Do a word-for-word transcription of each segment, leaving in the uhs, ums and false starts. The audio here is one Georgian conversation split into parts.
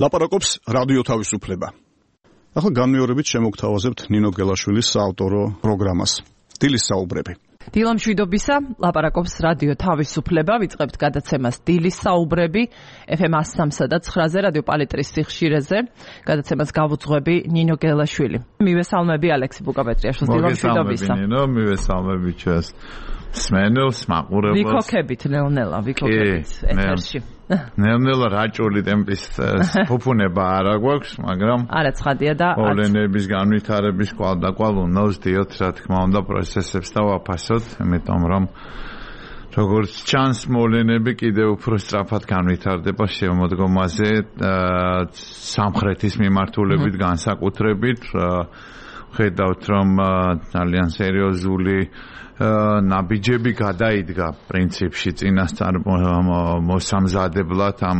ლაპარაკობს რადიო თავისუფლება. ახლა განმეორებით შემოგთავაზებთ ნინო გელაშვილის საავტორო პროგრამას. დილის საუბრები. დილა მშვიდობისა, ლაპარაკობს რადიო თავისუფლება, ვიწყებთ გადაცემას დილის საუბრები ეფ ემ one oh three და nine-ზე რადიო პალიტრის სიხშირეზე. გადაცემას გავუძღვები ნინო გელაშვილი. მივესალმები ალექსი ბუკაპეტრიაშვილს. დილა მშვიდობისა. მოგესალმები ნინო, მივესალმები ჩვენს სმენელს, მაყურებელს. ვიქოქებით ლეონელა, ვიქოქებით ეთერში. ნელ-ნელა რაჭული ტემპის ფუფუნება არ აგვაქვს, მაგრამ არა ცხადია და პოლენების განვითარების კვალ და კვალ უნდა ვსდიოთ, რა თქმა უნდა, პროცესებს და ვაფასოთ, იმიტომ რომ როგორც ჩანს, მოვლენები კიდევ უფრო სწრაფად განვითარდება შემოდგომაზე სამხრეთის მიმართულებით განსაკუთრებით. ხედავთ, რომ ძალიან სერიოზული ნაბიჯები გადაიდგა პრინციპში წინასწარ მოსამზადებლად ამ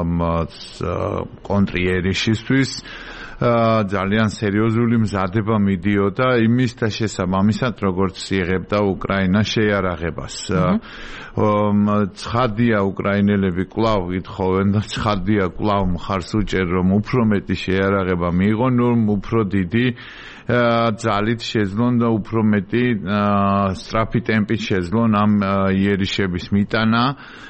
კონტრიერიშისთვის. ძალიან სერიოზული მზადება მიდიოდა იმის და შესაბამისად როგორც იღებდა უკრაინა შეიარაღებას. ცხადია უკრაინელები კვლავ ითხოვენ და ცხადია კვლავ მხარს უჭერ რომ უფრო მეტი შეიარაღება მიიღონ, რომ უფრო დიდი ძალით შეძლონ და უფრო მეტი სწრაფი ტემპით შეძლონ ამ იერიშების მიტანა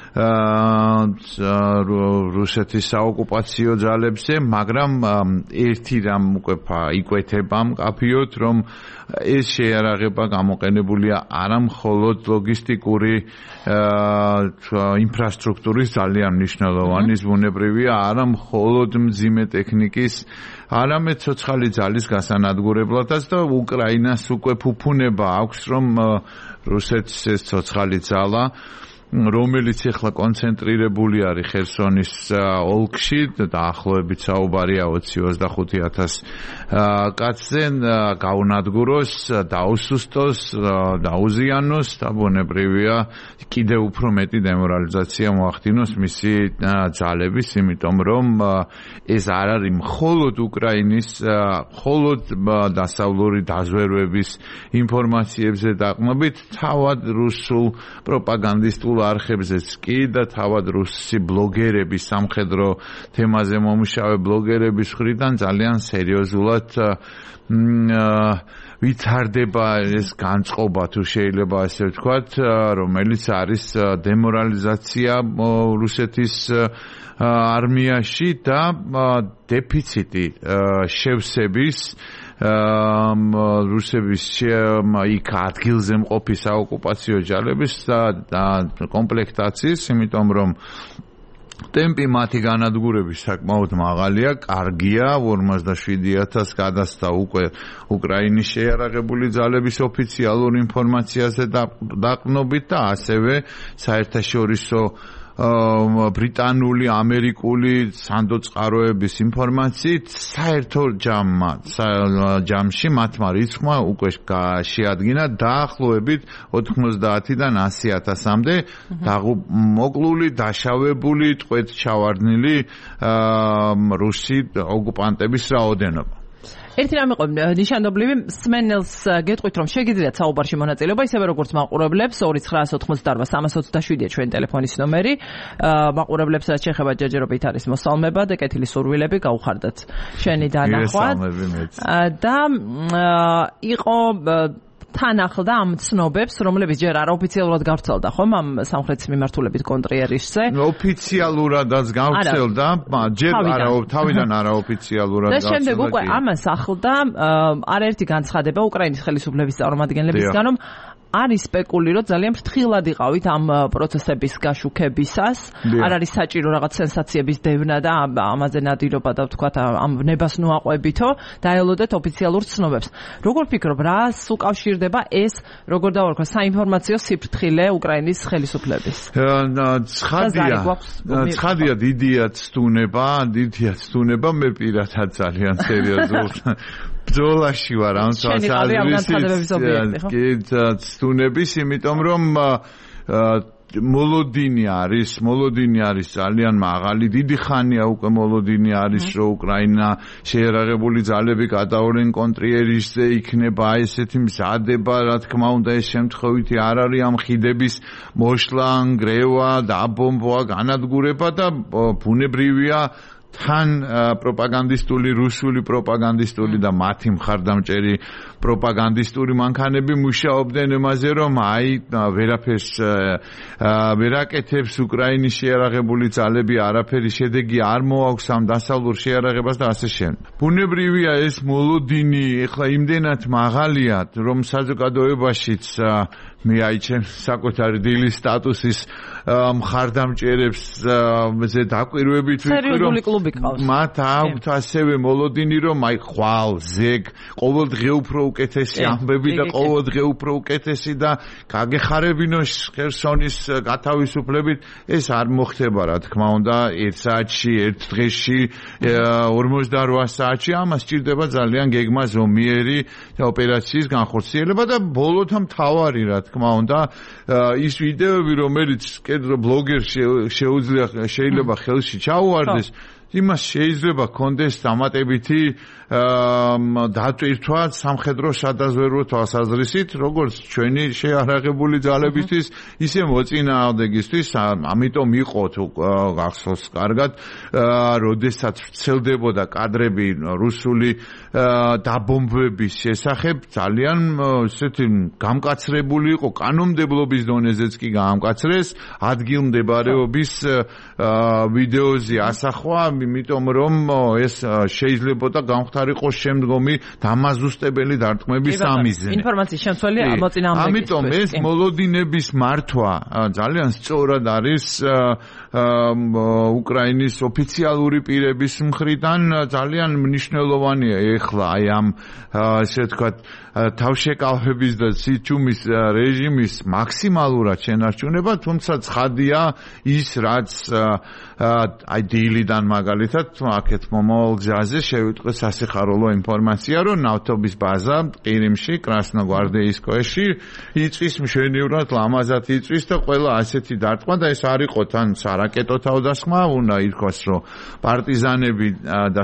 რუსეთის საოკუპაციო ძალებზე, მაგრამ ერთი რამ უკვე იკვეთება მკაფიოდ, რომ ეს შეიარაღება გამოყენებულია არა მხოლოდ ლოგისტიკური ინფრასტრუქტურის ძალიან მნიშვნელოვანი ზმუნებრივია, არა მხოლოდ მძიმე ტექნიკის, არამედ ცოცხალი ძალის გასანადგურებლადაც და უკრაინას უკვე ფუფუნება აქვს, რომ რუსეთს ეს ცოცხალი ძალა რომელიც ახლა კონცენტრირებული არის ხერსონის ოლქში, დაახლოებით საუბარია ოცი ოცდახუთი ათას კაცზე, გაუნადგუროს, დაუსუსტოს, დაუზიანოს და ბუნებრივია კიდევ უფრო მეტი დემორალიზაცია მოახდინოს მისი ძალების, იმიტომ რომ ეს არ არის მხოლოდ უკრაინის, მხოლოდ დასავლური დაზვერვების ინფორმაციებზე დაყრდნობით, თავად რუსულ პროპაგანდისტულ არხებზეც კი და თავად რუსი ბლოგერების, სამხედრო თემაზე მომუშავე ბლოგერების მხრიდან ძალიან სერიოზულად ვითარდება ეს განწყობა, თუ შეიძლება ასე ვთქვათ, რომელიც არის დემორალიზაცია რუსეთის არმიაში და დეფიციტი შევსების რუსების იქ ადგილზე მყოფი საოკუპაციო ჯარების კომპლექტაციის, იმიტომ რომ ტემპი მათი განადგურების საკმაოდ მაღალია, კარგია, ორმოცდაშვიდი ათასს გადასცა უკვე უკრაინის შეიარაღებული ძალების ოფიციალურ ინფორმაციაზე დაყრდნობით და ასევე საერთაშორისო ბრიტანული, ამერიკული სანდოწყაროების ინფორმაციით საერთო ჯამში მათმა რიცხვმა უკვე შეადგინა დაახლოებით ოთხმოცდაათიდან ასი ათასამდე მოკლული, დაშავებული, ტყვედ ჩავარდნილი რუსი ოკუპანტების რაოდენობა. ერთი რამ იყო ნიშანდობლივი, სმენელს გეტყვით, რომ შეგიძლიათ საუბარში მონაწილეობა, ისევე როგორც მაყურებლებს, ორი ცხრაას ოცდაოთხმოცდაარბა სამას ოცდაშვიდია ჩვენი ტელეფონის ნომერი. მაყურებლებს რაც შეეხება ჯერჯერობით არის მოსალმება და კეთილი სურვილები, გაუხარდათ შენი დანახვა. და იყო თან ახლდა ამ ცნობებს, რომლებიც ჯერ არაოფიციალურად გავრცელდა, ხომ, ამ სამხრეთის მიმართულებით კონტრიერიშზე. ოფიციალურადაც გავრცელდა, ჯერ თავიდან არაოფიციალურად გავრცელდა. და შემდეგ უკვე ამას ახლდა არაერთი განცხადება უკრაინის ხელისუფლების წარმომადგენლებისგან, რომ არის სპეკულირო ძალიან ფრთხილად იყავით ამ პროცესების გაშუქებისას. არ არის საჭირო რაღაც სენსაციების დევნა და ამაზე ნადირობა და ვთქვათ ამ ნებას ნუაყვებითო, დაელოდეთ ოფიციალურ ცნობებს. როგორ ფიქრობ, რას უკავშირდება ეს, როგორ დავარქვა, საინფორმაციო სიფრთხილე უკრაინის ხელისუფლების? ცხადია, ცხადია დიდია ცდუნება, დიდია ცდუნება, მე პირადად ძალიან სერიოზულ ბრძოლაში ვარ ამ ცდუნების, იმიტომ რომ მოლოდინი არის, მოლოდინი არის ძალიან მაღალი, დიდი ხანია უკვე მოლოდინი არის, რომ უკრაინა შეიარაღებული ძალები გადაურენ კონტრიერიშზე, იქნება ესეთი მზადება, რა თქმა უნდა, ეს შემთხვევითი არ არის ამ ხიდების მოშლა, ნგრევა, დაბომბვა, განადგურება და ბუნებრივია თან პროპაგანდისტული რუსული პროპაგანდისტული და მათი მხარდამჭერი პროპაგანდისტური მანქანები მუშაობდნენ იმაზე, რომ აი ვერაფერს ვერაკეთებს უკრაინის შეიარაღებული ძალები, არაფერი შედეგი არ მოაქვს ამ დასავლურ შეიარაღებას და ასე შემდეგ. ბუნებრივია ეს მოლოდინი ეხლა იმდენად მაღალია, რომ საზოგადოებაშიც მე აიჩენ საკუთარი დილის სტატუსის მხარდამჭერებს ზე დაკვირვებით ვიყრი, რომ მათ აქვთ ასევე მოლოდინი, რომ აი ხვალ, ზეგ, ყოველდღე უფრო უკეთესი ამბები და ყოველდღე უფრო უკეთესი და გაგეხარებინო ხერსონის გათავისუფლებით, ეს არ მოხდება, რა თქმა უნდა, ერთ საათში, ერთ დღეში, ორმოცდაოთხ საათში, ამას სჭირდება ძალიან გეგმა ზომიერი ოპერაციის განხორციელება და ბოლოთა მთავარი, რა თქმა უნდა, ის ვიდეოები, რომელიც კერძო ბლოგერს შეუძლია შეიძლება ხელში ჩაუვარდეს, იმას შეიძლება კონდეს დამატებითი დატვირთვა სამხედრო სადაზვერვო თვალსაზრისით, როგორც ჩვენი შეიარაღებული ძალებისთვის, ისე მოწინააღმდეგისთვის, ამიტომ იყო თუ გახსოვს კარგად, როდესაც ვრცელდებოდა კადრები რუსული დაბომბვების შესახებ, ძალიან ესეთი გამკაცრებული იყო, კანონმდებლობის დონეზეც კი გაამკაცრეს, ადგილმდებარეობის ვიდეოზე ასახვა, იმიტომ რომ ეს შეიძლება და გამხდარიყო შემდგომი დამაზუსტებელი დარტყმების ამიზნე. ინფორმაციის შემცველი მოწინააღმდეგის. ამიტომ ეს მოლოდინების მართვა ძალიან სწორად არის უკრაინის ოფიციალური პირების მხრიდან ძალიან მნიშვნელოვანია ეხლა აი ამ ესე ვთქვათ თავშეკავების და სიჩუმის რეჟიმის მაქსიმალურად შენარჩუნება, თუმცა ცხადია ის რაც აი დილიდან მაგალითად აქეთ მომავალ გზაზე შევიტყვე სასიხარულო ინფორმაცია, რომ ნავთობის ბაზა ყირიმში, კრასნოგვარდეისკოეში იწვის მშვენივრად, ლამაზად იწვის და ყველა ასეთი დარტყმა და ეს არ იყო თან სარაკეტო თავდასხმა, უნდა ითქვას, რომ პარტიზანები და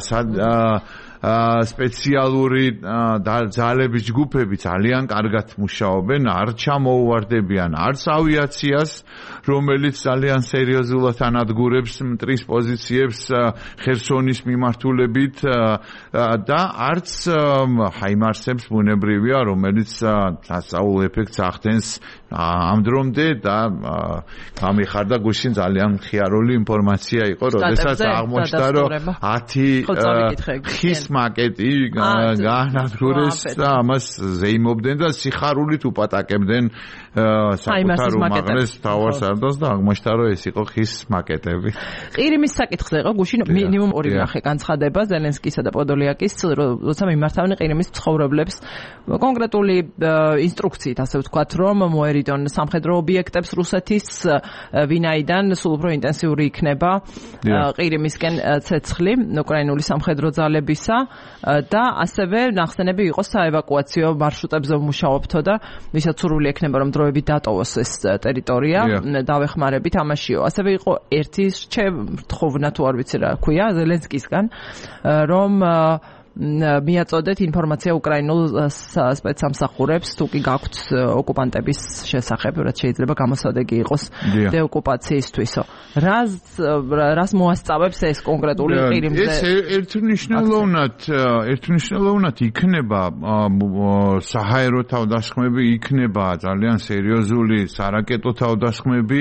სპეციალური ძალების ჯგუფები ძალიან კარგად მუშაობენ, არ ჩამოუვარდებიან არც ავიაციას, რომელიც ძალიან სერიოზულად ანადგურებს მტრის პოზიციებს ხერსონის მიმართულებით და არც ჰაიმარსებს ბუნებრივია, რომელიც სასწაულ ეფექტს ახდენს ამ დრომდე და გამიხარდა გუშინ ძალიან მხიარული ინფორმაცია იყო, როდესაც აღმოჩნდა, რომ ათი ხის მაკეტი განადგურეს და ამას ზეიმობდნენ და სიხარულით უპატაკებდნენ საკუთარ უმაღლეს მთავარ სარდალს და აღმოჩნდა, რომ ეს იყო ხის მაკეტები. ყირიმის საკითხზე იყო გუშინ მინიმუმ ორი ნახე განცხადება ზელენსკისა და პოდოლიაკის, როცა მიმართავდნენ ყირიმის მცხოვრებლებს კონკრეტული ინსტრუქციით, ასე ვთქვათ, რომ მოერიდონ სამხედრო ობიექტებს რუსეთის, ვინაიდან სულ უფრო ინტენსიური იქნება ყირიმისკენ ცეცხლი უკრაინული სამხედრო ძალებისა და ასევე ნახსენები იყო საევაკუაციო მარშრუტებზე მუშაობთო და ვისაც სურვილი ექნება, რომ დროებით დატოვოს ეს ტერიტორია, დავეხმარებით ამაშიო. ასევე იყო ერთი რთხოვნა თუ არ ვიცი რა ქვია ზელენსკისგან, რომ მიაწოდეთ ინფორმაცია უკრაინულ სპეცსამსახურებს, თუ კი გაქვთ ოკუპანტების შესახებ, რაც შეიძლება გამოსადეგი იყოს დეოკუპაციისთვისო. რას რას მოასწავებს ეს კონკრეტული ყირიმზე? ეს ერთმნიშვნელოვნად ერთმმნიშვნელოვნად იქნება საჰაერო თავდასხმები, იქნება ძალიან სერიოზული სარაკეტო თავდასხმები,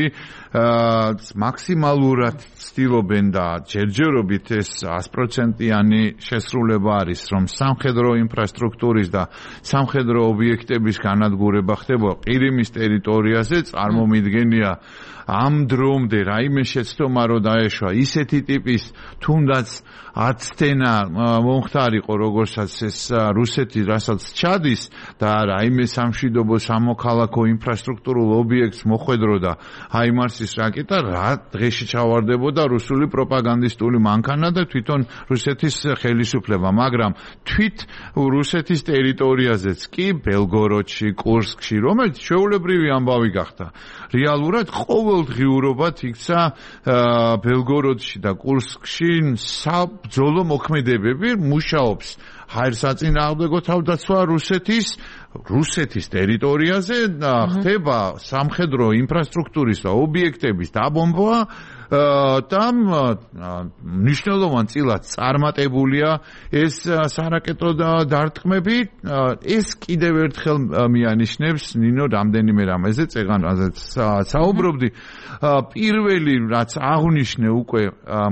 მაქსიმალურად ცდილობენ და ჯერჯერობით ეს sto პროცენტიანი შესრულება არის, რომ სამხედრო ინფრასტრუქტურის და სამხედრო ობიექტების განადგურება ხდება ყირიმის ტერიტორიაზე, წარმომიდგენია ამ დრომდე რაიმე შეცდომა რო დაეშვა ისეთი ტიპის თუნდაც აცდენა მომხდარიყო, როგორცაც ეს რუსეთი რასაც ჩადის და რაიმე სამშვიდობო სამოქალაქო ინფრასტრუქტურულ ობიექტს მოხვედროდა ჰაიმარსის რაკეტა, რა დღეში ჩავარდებოდა რუსული პროპაგანდისტული მანქანა და თვითონ რუსეთის ხელისუფლება, მაგრამ თვით რუსეთის ტერიტორიაზეც კი ბელგოროდში, კურსკში, რომელიც ჩვეულებრივი ამბავი გახდა. რეალურად ყოველდღიურობად იქცა ბელგოროდში და კურსკში საბრძოლო მოქმედებები, მუშაობს ჰაერსაწინააღმდეგო თავდაცვა რუსეთის რუსეთის ტერიტორიაზე ხდება სამხედრო ინფრასტრუქტურის და ობიექტების დაბომბვა და მნიშვნელოვან წილად წარმატებულია ეს სარაკეტო დარტყმები. ეს კიდევ ერთხელ მიანიშნებს ნინო რამდენიმე რამეზე წეგანაზეც საუბრობდი. პირველი რაც აღნიშნე უკვე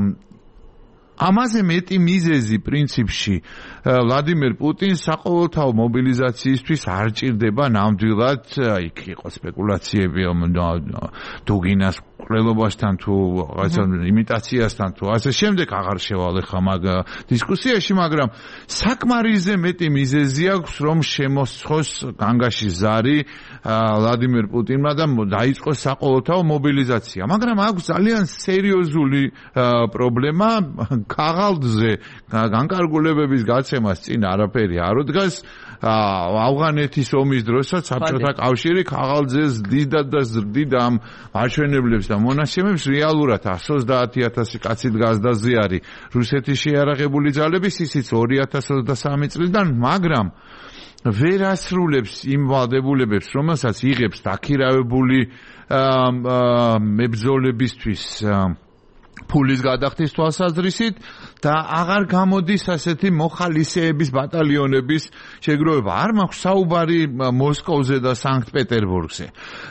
ამაზე მეტი მიზეზი პრინციპში ვლადიმერ პუტინს საყოველთაო მობილიზაციისთვის არ ჭირდება ნამდვილად იქ იყო სპეკულაციები დუგინას ყრელობასთან თუ რაღაცა იმიტაციასთან თუ ასე შემდეგ აღარ შევალ ხა მაგ დისკუსიაში, მაგრამ საკმარისზე მეტი მიზეზი აქვს რომ შემოსცოს განგაში ზარი ვლადიმერ პუტინმა და დაიწყოს საყოველთაო მობილიზაცია, მაგრამ აქვს ძალიან სერიოზული პრობლემა ქაღალდზე განკარგულებების გაცემას წინ არაფერი არ უდგას. ავღანეთის ომის დროსაც საბჭოთა კავშირი ქაღალდზე ზრდიდა და ზრდიდა ამ მაჩვენებლებს და მონაცემებს რეალურად εκατს ოცდაათი ათასი კაცი დგას ზიარი რუსეთის შეიარაღებული ძალების ისიც ორი ათას ოცდასამი წლიდან, მაგრამ ვერ ასრულებს იმ ვალდებულებებს, რომელსაც იღებს დაქირავებული მებრძოლებისთვის ფულის გადახდის თვალსაზრისით და აღარ გამოდის ასეთი მოხალისეების ბატალიონების შეგროვება. არ მაქვს საუბარი მოსკოვზე და სანქტ-პეტერბურგზე.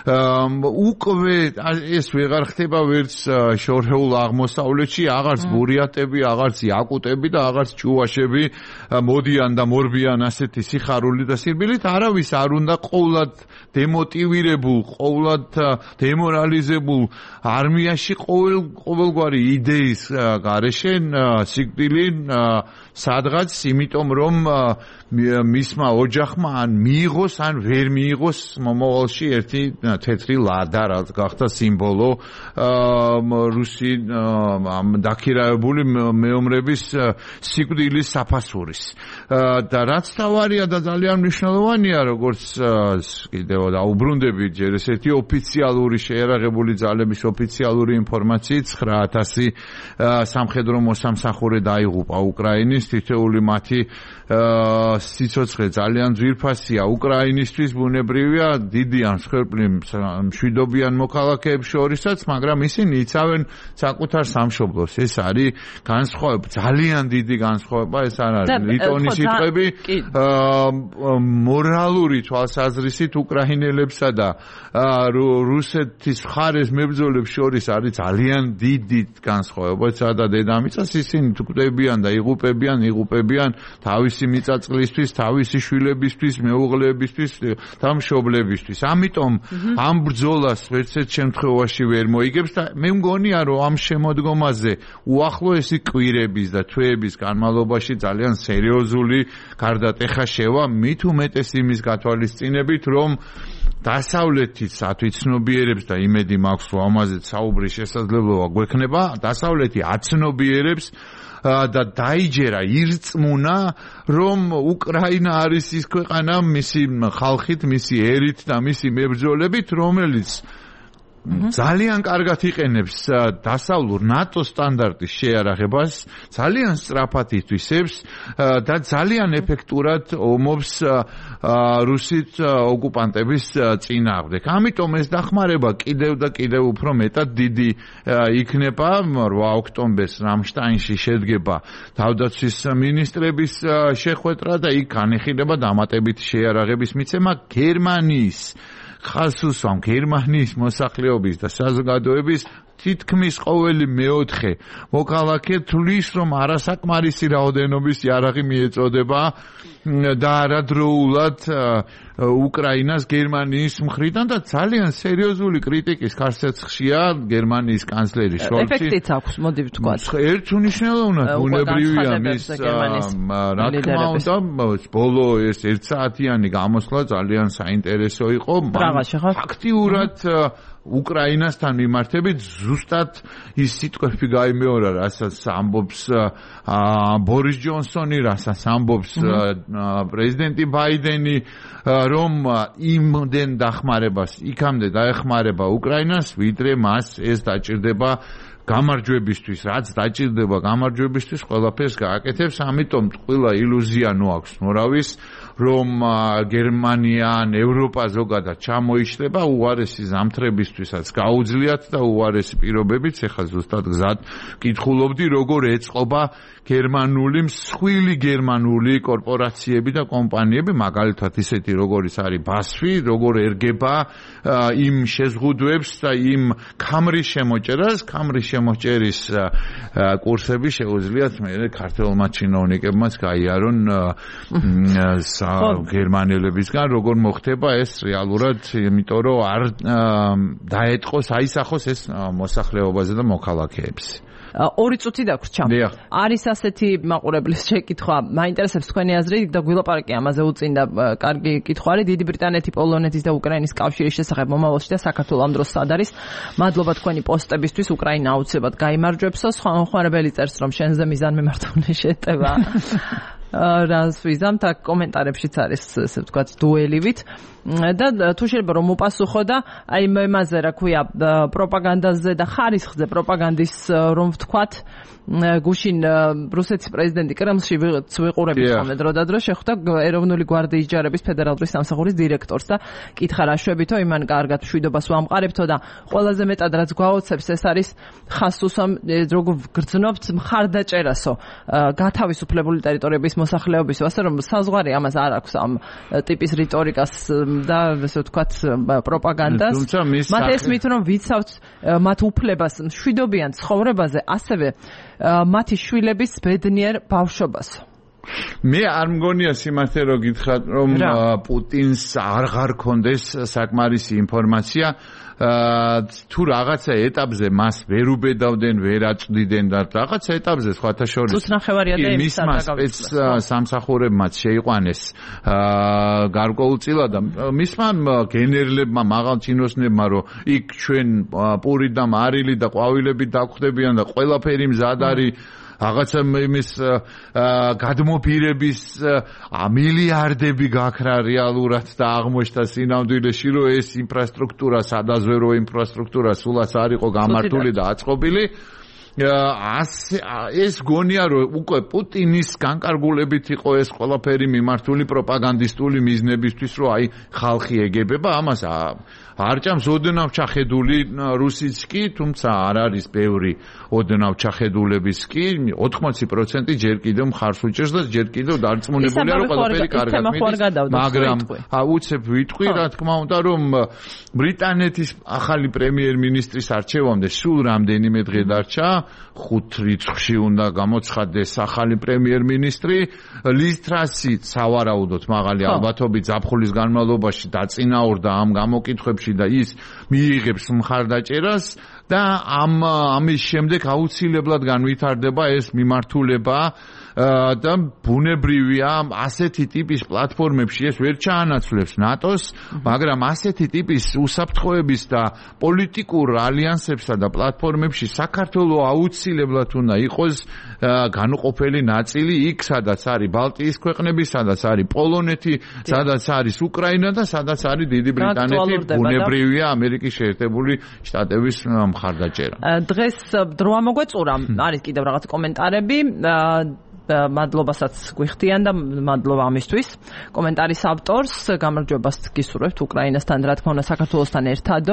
უკვე ეს ვეღარ ხდება ვერც შორეულ აღმოსავლეთში, აღარც ბურიატები, აღარც იაკუტები და აღარც ჩუვაშები მოდიან და მორბიან ასეთი სიხარული და სირბილით. არავის არ უნდა ყოვლად დემოტივირებულ, ყოვლად დემორალიზებულ არმიაში ყოველ ყოველგვარი იდეის გარეშე სიკვდილი სადღაც, იმიტომ რომ მისმა ოჯახმა ან მიიღოს ან ვერ მიიღოს მომავალში ერთი თეთრი ლადა, რაც გახდა სიმბოლო რუსი დაქირავებული მეომრების სიკვდილის საფასურის. და რაც თავარია და ძალიან მნიშვნელოვანია, როგორც კიდევ დაუბრუნდები ჯერ ესეთი ოფიციალური შეიარაღებული ძალების ოფიციალური ინფორმაციით ცხრა ათასი სამხედრო მოსამსახურე დაიღუპა უკრაინის, თითოეული მათი სიცოცხლე ძალიან ძვირფასია უკრაინისთვის, ბუნებრივია, დიდი ან მსხვერპლი მშვიდობიან მოქალაქეებს შორისაც, მაგრამ ისინი იცავენ საკუთარ სამშობლოს. ეს არის განსხვავება, ძალიან დიდი განსხვავება, ეს არ არის ლიტონის სიტყვები მორალური თვალსაზრისით უკრაინელებსა და რუსეთის მხარეს მებრძოლებს შორის არის ძალიან დიდი განსხვავება. და დედამიწას ისინი თკვდებიან და იღუპებიან, იღუპებიან თავისი მიწაწლისთვის, თავისი შვილებისთვის, მეუღლეებისთვის და მშობლებისთვის. ამიტომ ამ ბრძოლას ვერცერთ შემთხვევაში ვერ მოიგებს და მე მგონია რომ ამ შემოდგომაზე უახლოესი კვირების და თვეების განმავლობაში ძალიან სერიოზული გარდატეხა შევა, მით უმეტეს იმის გათვალისწინებით, რომ დასავლეთის ათვიცნობიერებს და იმედი მაქვს რომ ამაზე საუბრის შესაძლებლობა გვექნება, დასავლეთი აცნობიერებს და დაიჯერა, ირწმუნა, რომ უკრაინა არის ის ქვეყანა მისი ხალხით, მისი ერით და მისი მებრძოლებით, რომელიც ძალიან კარგად იყენებს დასავლურ ნატო სტანდარტის შეიარაღებას, ძალიან სწრაფად ითვისებს და ძალიან ეფექტურად ომობს რუსით ოკუპანტების წინააღმდეგ. ამიტომ ეს დახმარება კიდევ და კიდევ უფრო მეტად დიდი იქნება. რვა ოქტომბერს რამშტაინში შედგება თავდაცვის მინისტრების შეხვედრა და იქ განიხილება დამატებითი შეიარაღების მიცემა გერმანიის ხალხსუსამ, გერმანიის მოსახლეობის და საზოგადოების თითქმის ყოველი მეოთხე მოქალაქე თვლის, რომ არასაკმარისი რაოდენობის იარაღი მიეწოდება და არადროულად უკრაინას გერმანიის მხრიდან და ძალიან სერიოზული კრიტიკის ხარსეცხშია გერმანიის კანცლერი შოლცი. ეფექტიც აქვს, მოდი ვთქვათ. ერთ უნიშნელოვნად ბუნებრივია მის რა თქმა უნდა ბოლო ეს ერთ საათიანი გამოსვლა ძალიან საინტერესო იყო. აქტიურად უკრაინასთან მიმართებით ზუსტად ის სიტყვები გაიმეორა, რასაც ამბობს ბორის ჯონსონი, რასაც ამბობს პრეზიდენტი ბაიდენი, რომ იმდენ დახმარებას იქამდე დაეხმარება უკრაინას, ვიდრე მას ეს დაჭირდება გამარჯვებისთვის, რაც დაჭირდება გამარჯვებისთვის, ყველაფერს გააკეთებს, ამიტომ ყველა ილუზია ნოაქვს ნორავის, რომ გერმანია ან ევროპა ზოგადად ჩამოიშლება უარესი ზამთრებისთვისაც გაუძლიათ და უარესი პირობებით, ეხლა ზუსტად გზად კითხულობდი, როგორ ეწყობა გერმანული, მსხვილი გერმანული კორპორაციები და კომპანიები, მაგალითად ისეთი როგორიც არის ბასფი, როგორ ერგება იმ შეზღუდვებს და იმ ქამრის შემოჭერას, ქამრის შემოჭერის კურსები შეუძლიათ მე ქართველმა ჩინოვნიკებმაც გაიარონ გერმანელებისგან, როგორ მოხდება ეს რეალურად, იმიტომ რომ არ დაეტყოს, აისახოს ეს მოსახლეობაზე და მოქალაქეებს. ორი წუთი დაგვრჩა. არის ასეთი მაყურებლის შეკითხვა, მაინტერესებს თქვენი აზრი და გვილაპარაკი ამაზე უწინდა. კარგი კითხვა არის. დიდი ბრიტანეთი, პოლონეთის და უკრაინის კავშირის შესახებ მომავალში და საქართველოს ამ დროს სად არის? მადლობა თქვენი პოსტებისთვის, უკრაინა აუცილებლად გაიმარჯვებსო. ხმარებელი წერს, რომ შენზე მიზანმიმართული შეტევა. რას ვიზამთ, აქ კომენტარებშიც არის ესე ვთქვათ დუელივით და თუ შეიძლება რომ უპასუხო და აი იმაზე რა ქვია პროპაგანდაზე და ხარისხზე პროპაგანდის რომ ვთქვათ გუშინ რუსეთის პრეზიდენტი კრემლში ვიყურებით ხოლმე დროდადრო შეხვდა ეროვნული გვარდიის ჯარების ფედერალური სამსახურის დირექტორს და კითხა რა შვებითო იმან კარგად მშვიდობას ვამყარებთო და ყველაზე მეტად რაც გვაოცებს ეს არის ხასუსამ როგორ გრძნობთ მხარდაჭერასო გათავისუფლებული ტერიტორიების მოსახლეობის, ასე რომ საზღვარი ამას არ აქვს ამ ტიპის რიტორიკას და ესე ვთქვათ პროპაგანდას. მათ ესმით რომ ვიცავთ მათ უფლებას მშვიდობიან ცხოვრებაზე, ასევე მათი შვილების ბედნიერ ბავშვობას. მე არ მგონია სიმართლე რომ გითხრათ რომ პუტინს აღარ ქონდეს საკმარისი ინფორმაცია თუ რაღაცა ეტაპზე მას ვერ უბედავდნენ, ვერ აწვდიდნენ და რაღაცა ეტაპზე სხვათა შორის ის მას სამსახურებმაც შეიყვანეს გარკვეულწილად და მისმა გენერლებმა, მაღალ ჩინოსნებმა რომ იქ ჩვენ პური და მარილი და ყვავილები დაგვხდებიან და ყველაფერი მზად არის რაღაცა იმის გადმოფირების მილიარდები გაქრა რეალურად და აღმოჩნდა სინამდვილეში რომ ეს ინფრასტრუქტურა სადაზვერო ინფრასტრუქტურა სულაც არ იყო გამართული და აწყობილი ეს გონია რომ უკვე პუტინის განკარგულებით იყო ეს ყველაფერი მიმართული პროპაგანდისტული მიზნებისთვის რომ აი ხალხი ეგებება ამას არ ჭამს ოდნავ ჩახედული რუსიც კი თუმცა არ არის ბევრი ოდნავ ჩახედულების კი ოთხმოცი პროცენტი ჯერ კიდევ მხარს უჭერს და ჯერ კიდევ დარწმუნებულია რომ ყველაფერი კარგად მიდის მაგრამ უცებ ვიტყვი რა თქმა უნდა რომ ბრიტანეთის ახალი პრემიერ-მინისტრის არჩევამდე სულ რამდენიმე დღე დარჩა ხუთ რიცხვში უნდა გამოცხადდეს ახალი პრემიერ-მინისტრი ლის ტრასი სავარაუდოდ მაღალი ალბათობით ზაფხულის განმავლობაში დაწინაურდა ამ გამოკითხვებში და ის მიიღებს მხარდაჭერას და ამ ამის შემდეგ აუცილებლად განვითარდება ეს მიმართულება და ბუნებრივია ასეთი ტიპის პლატფორმებში ეს ვერ ჩაანაცვლებს ნატოს, მაგრამ ასეთი ტიპის უსაფრთხოების და პოლიტიკურ ალიანსებსა და პლატფორმებში საქართველოს აუცილებლად უნდა იყოს განუყოფელი ნაწილი იქ, სადაც არის ბალტიის ქვეყნები, სადაც არის პოლონეთი, სადაც არის უკრაინა და სადაც არის დიდი ბრიტანეთი, ბუნებრივია ამერიკის შეერთებული შტატების მხარდაჭერა. დღეს დრო ამოგვეწურა, არის კიდევ რაღაც კომენტარები მადლობასაც გვიხდიან და მადლობა ამისთვის. კომენტარის ავტორს გამარჯვებას გისურვებთ უკრაინასთან, რა თქმა უნდა საქართველოსთან ერთადო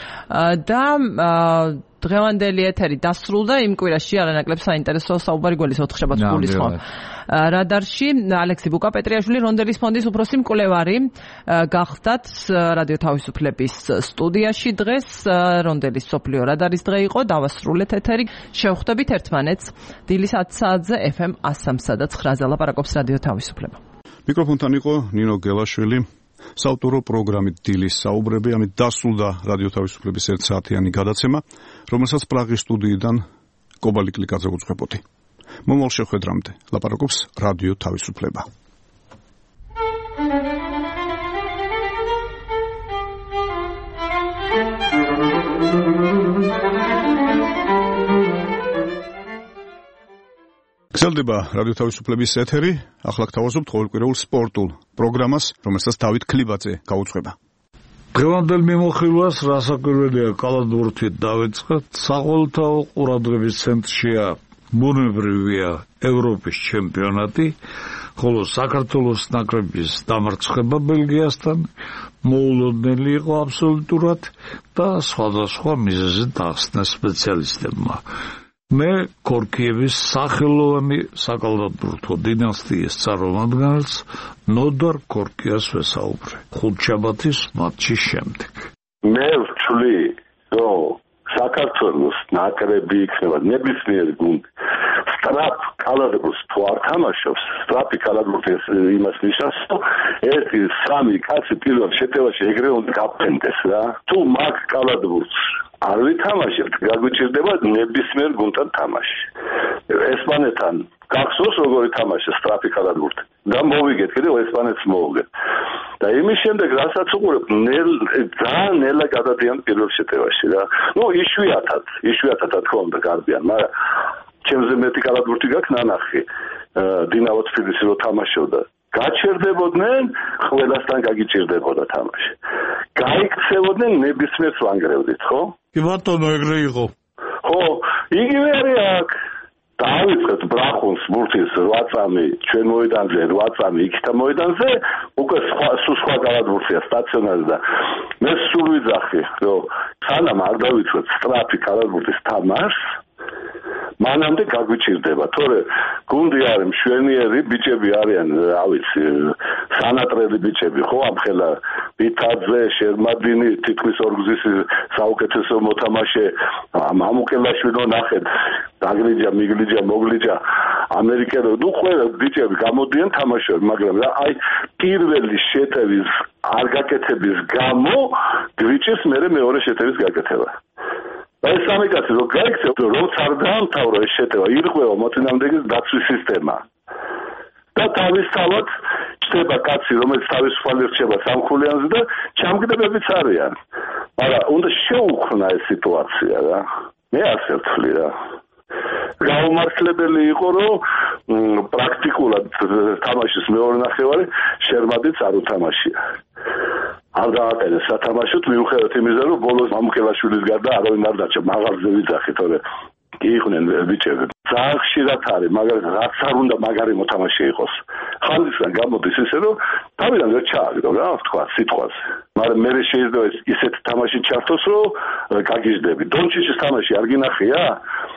და დღევანდელი ეთერი დასრულდა იმ კვირაში არანაკლებ საინტერესო საუბარი გველის ოთხშაბათს გულისხმობ. რადარში ალექსი ბუკა-პეტრიაშვილი რონდელის ფონდის უფროსი მკვლევარი გახდათ რადიო თავისუფლების სტუდიაში დღეს. რონდელის სოფლიო რადარის დღე იყო, დავასრულეთ ეთერი. შევხვდებით ერთმანეთს დილის ათი საათზე ეფ ემ one oh three და nine-ზე ლაპარაკობს რადიო თავისუფლება. მიკროფონთან იყო ნინო გელაშვილი. საავტორო პროგრამით დილის საუბრები, ამით დასრულდა რადიო თავისუფლების ერთ საათიანი გადაცემა, რომელსაც პრაღის სტუდიიდან კობალი კლიკაძე უძღვებოდი. მომავალ შეხვედრამდე ლაპარაკობს რადიო თავისუფლება. Thank you. გრძელდება რადიო თავისუფლების ეთერი, ახლა გთავაზობთ ყოველკვირეულ სპორტულ პროგრამას, რომელსაც დავით ქლიბაძე გაუძღვება. დღევანდელ მიმოხილვას რასაკვირველია კალათბურთით დავიწყოთ. საყოველთაო ყურადღების ცენტრშია ბუნებრივია ევროპის ჩემპიონატი, ხოლო საქართველოს ნაკრების დამარცხება ბელგიასთან მოულოდნელი იყო აბსოლუტურად და სხვადასხვა მიზეზით დაახსნა სპეციალისტებმა. მე ქორქიევის სახელოვანი საკალათბურთო დინასტიის წარმომადგენელს ნოდარ ქორქიას ვესაუბრე ხუთშაბათის მატჩის შემდეგ. მე ვთვლი, რომ საქართველოს ნაკრები იქნება ნებისმიერი გუნდი სწრაფ კალათბურთს თუ არ თამაშობს, სწრაფი კალათბურთი იმას ნიშნავს, რომ ერთი სამი კაცი პირველ შეტევაში ეგრე უნდა გაფრენდეს რა. თუ მაგ კალათბურთს არ ვითამაშებთ, გაგვიჭირდება ნებისმიერ გუნდთან თამაში. ესპანეთთან გახსოვს როგორი თამაშია სწრაფი კალათბურთი და მოვიგეთ კიდევ ესპანეთს მოვიგეთ. და იმის შემდეგ რასაც უყურებ, ძალიან ნელა გადადიან პირველ შეტევაში რა. ნუ იშვიათად, იშვიათად თქო უნდა გარბიან, მაგრამ ჩემზე მეტი კალათბურთი გაქვს ნანახი. დინამო თბილისი რო თამაშობდა, გაჩერდებოდნენ, ყველასთან გაგიჭირდებოდა თამაში. გაიქცევოდნენ ნებისმიერს ვანგრევდით, ხო? კი ბატონო, ეგრე იყო. ხო, იგივე არის აქ. დავიწყეთ ბრახუნს ბურთის რვა წამი ჩვენ მოედანზე, რვა წამი იქთა მოედანზე, უკვე სხვა სულ სხვა კალათბურთია სტაციონარი და მე სულ ვიძახი, რომ სანამ არ დავიწყეთ სწრაფი კალათბურთის თამაშს, მანამდე გაგვიჭირდება, თორე გუნდი არის მშვენიერი, ბიჭები არიან, რა ვიცი, სანატრელი ბიჭები, ხო, ამხელა ბითაძე, შერმადინი, თითქმის ორგზის საუკეთესო მოთამაშე, მამუკელაშვილი ნახეთ, დაგლიჯა, მიგლიჯა, მოგლიჯა, ამერიკელო, ნუ ყველა ბიჭები გამოდიან თამაშობენ, მაგრამ რა, აი პირველი შეტევის არ გაკეთების გამო გვიჭირს მერე მეორე შეტევის გაკეთება. და ეს სამი კაცი რო გაიქცევ, რომ არ დაამთავრა ეს შეტევა, ირღვევა მოწინააღმდეგის დაცვის სისტემა. და თავისთავად ჩდება კაცი, რომელიც თავისუფალი რჩება სამხულიანზე და ჩამგდებებიც არიან. მაგრამ უნდა შეუხრნა ეს სიტუაცია რა. მე ასე ვთვლი რა. გაუმართლებელი იყო, რომ პრაქტიკულად თამაშის მეორე ნახევარი შერმადიც არ უთამაშია. არ დააყენეს სათამაშოდ, მიუხედავად იმისა, რომ ბოლოს მამუკელაშვილის გარდა არავინ არ დარჩა, მაღალზე ვიძახი, თორე იყვნენ ბიჭები. ძალიან ხშირად არის, მაგრამ რაც არ უნდა მაგარი მოთამაშე იყოს. ხანდისგან გამოდის ისე, რომ თავიდან ვერ ჩააგდო რა, თქვა სიტყვაზე. მაგრამ მე შეიძლება ისეთ თამაში ჩართოს, რომ გაგიჟდები. დონჩიჩის თამაში არ გინახია?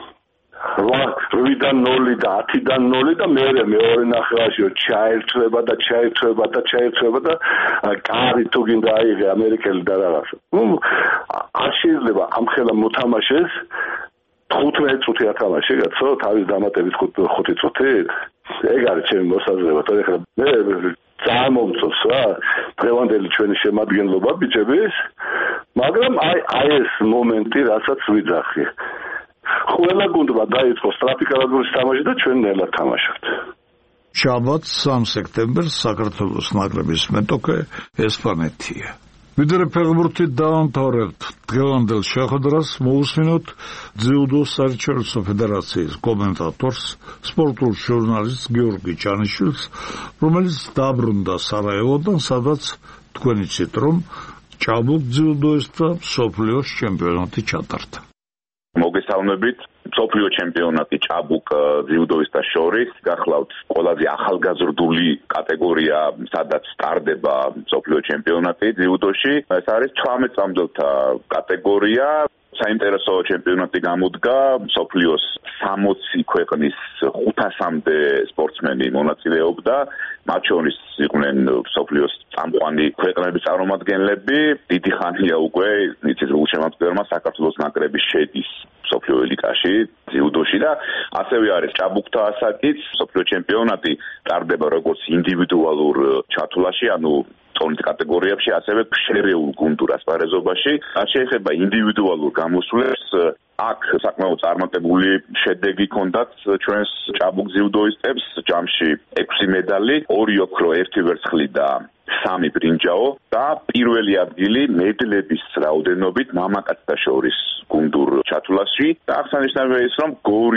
რვიდან ნოლი და ათიდან ნოლი და მერე მეორე ნახევარში ჩაერთვება და ჩაერთვება და ჩაერთვება და კარი თუ გინდა აიღე ამერიკელი და რაღაცა. ნუ არ შეიძლება ამხელა მოთამაშეს თხუთმეტი წუთი ათამაშე, გაცო, თავის დამატებით ხუთი წუთით. ეგ არის ჩემი მოსაზრება, თორე ხა მე ძალიან მომწონს რა დღევანდელი ჩვენი შემადგენლობა ბიჭების, მაგრამ აი აი ეს მომენტი, რასაც ვიძახი. ყველა გუნდმა დაიწყო სწრაფი კალათბურთის თამაში და ჩვენ ნელა თამაშობთ. შაბათს სამი სექტემბერს საქართველოს ნაკრების მეტოქე ესპანეთია. ვიდრე ფეხბურთით დავამთავრებთ დღევანდელ შეხვედრას, მოусმინოთ ძიუდოს საერთაშორისო ფედერაციის კომენტატორს, სპორტულ ჟურნალისტს გიორგი ჭანიშვილს, რომელიც დაბრუნდა სარაევოდან, სადაც თქვენ იცით, რომ ჭაბუკ ძიუდოისტთა მსოფლიოს ჩემპიონატი ჩატარდა. მოგესალმებით. მსოფლიო ჩემპიონატი ჭაბუკ ძიუდოისტთა შორის გახლავთ ყველაზე ახალგაზრდული კატეგორია, სადაც სტარდება მსოფლიო ჩემპიონატი ძიუდოში. ეს არის თვრამეტ წამდელთა კატეგორია. საინტერესო ჩემპიონატი გამოდგა, მსოფლიოს სამოცი ქვეყნის ხუთასამდე სპორტსმენი მონაწილეობდა, მათ შორის იყვნენ მსოფლიოს წამყვანი ქვეყნების წარმომადგენლები. დიდი ხანია უკვე იცით, რომ შემოგვიდგება საქართველოს ნაკრები შედის მსოფლიო ელიტაში ძიუდოში და ასევე არის ჭაბუკთა ასაკიც. მსოფლიო ჩემპიონატი ტარდება როგორც ინდივიდუალურ ჩათვლაში, ანუ ტონით კატეგორიებში, ასევე შერეულ გუნდურ ასპარეზობაში. რაც შეეხება ინდივიდუალურ გამოსვლებს, აქ საკმაოდ წარმატებული შედეგი ჰქონდათ ჩვენს ჭაბუკ ძიუდოისტებს, ჯამში ექვსი медали, ორი ოქრო, ერთი ვერცხლი და სამი ბრინჯაო და პირველი ადგილი მედლების რაოდენობით მამაკაცთა შორის გუნდურ ჩათვლაში. და აღსანიშნავია ის, რომ გორის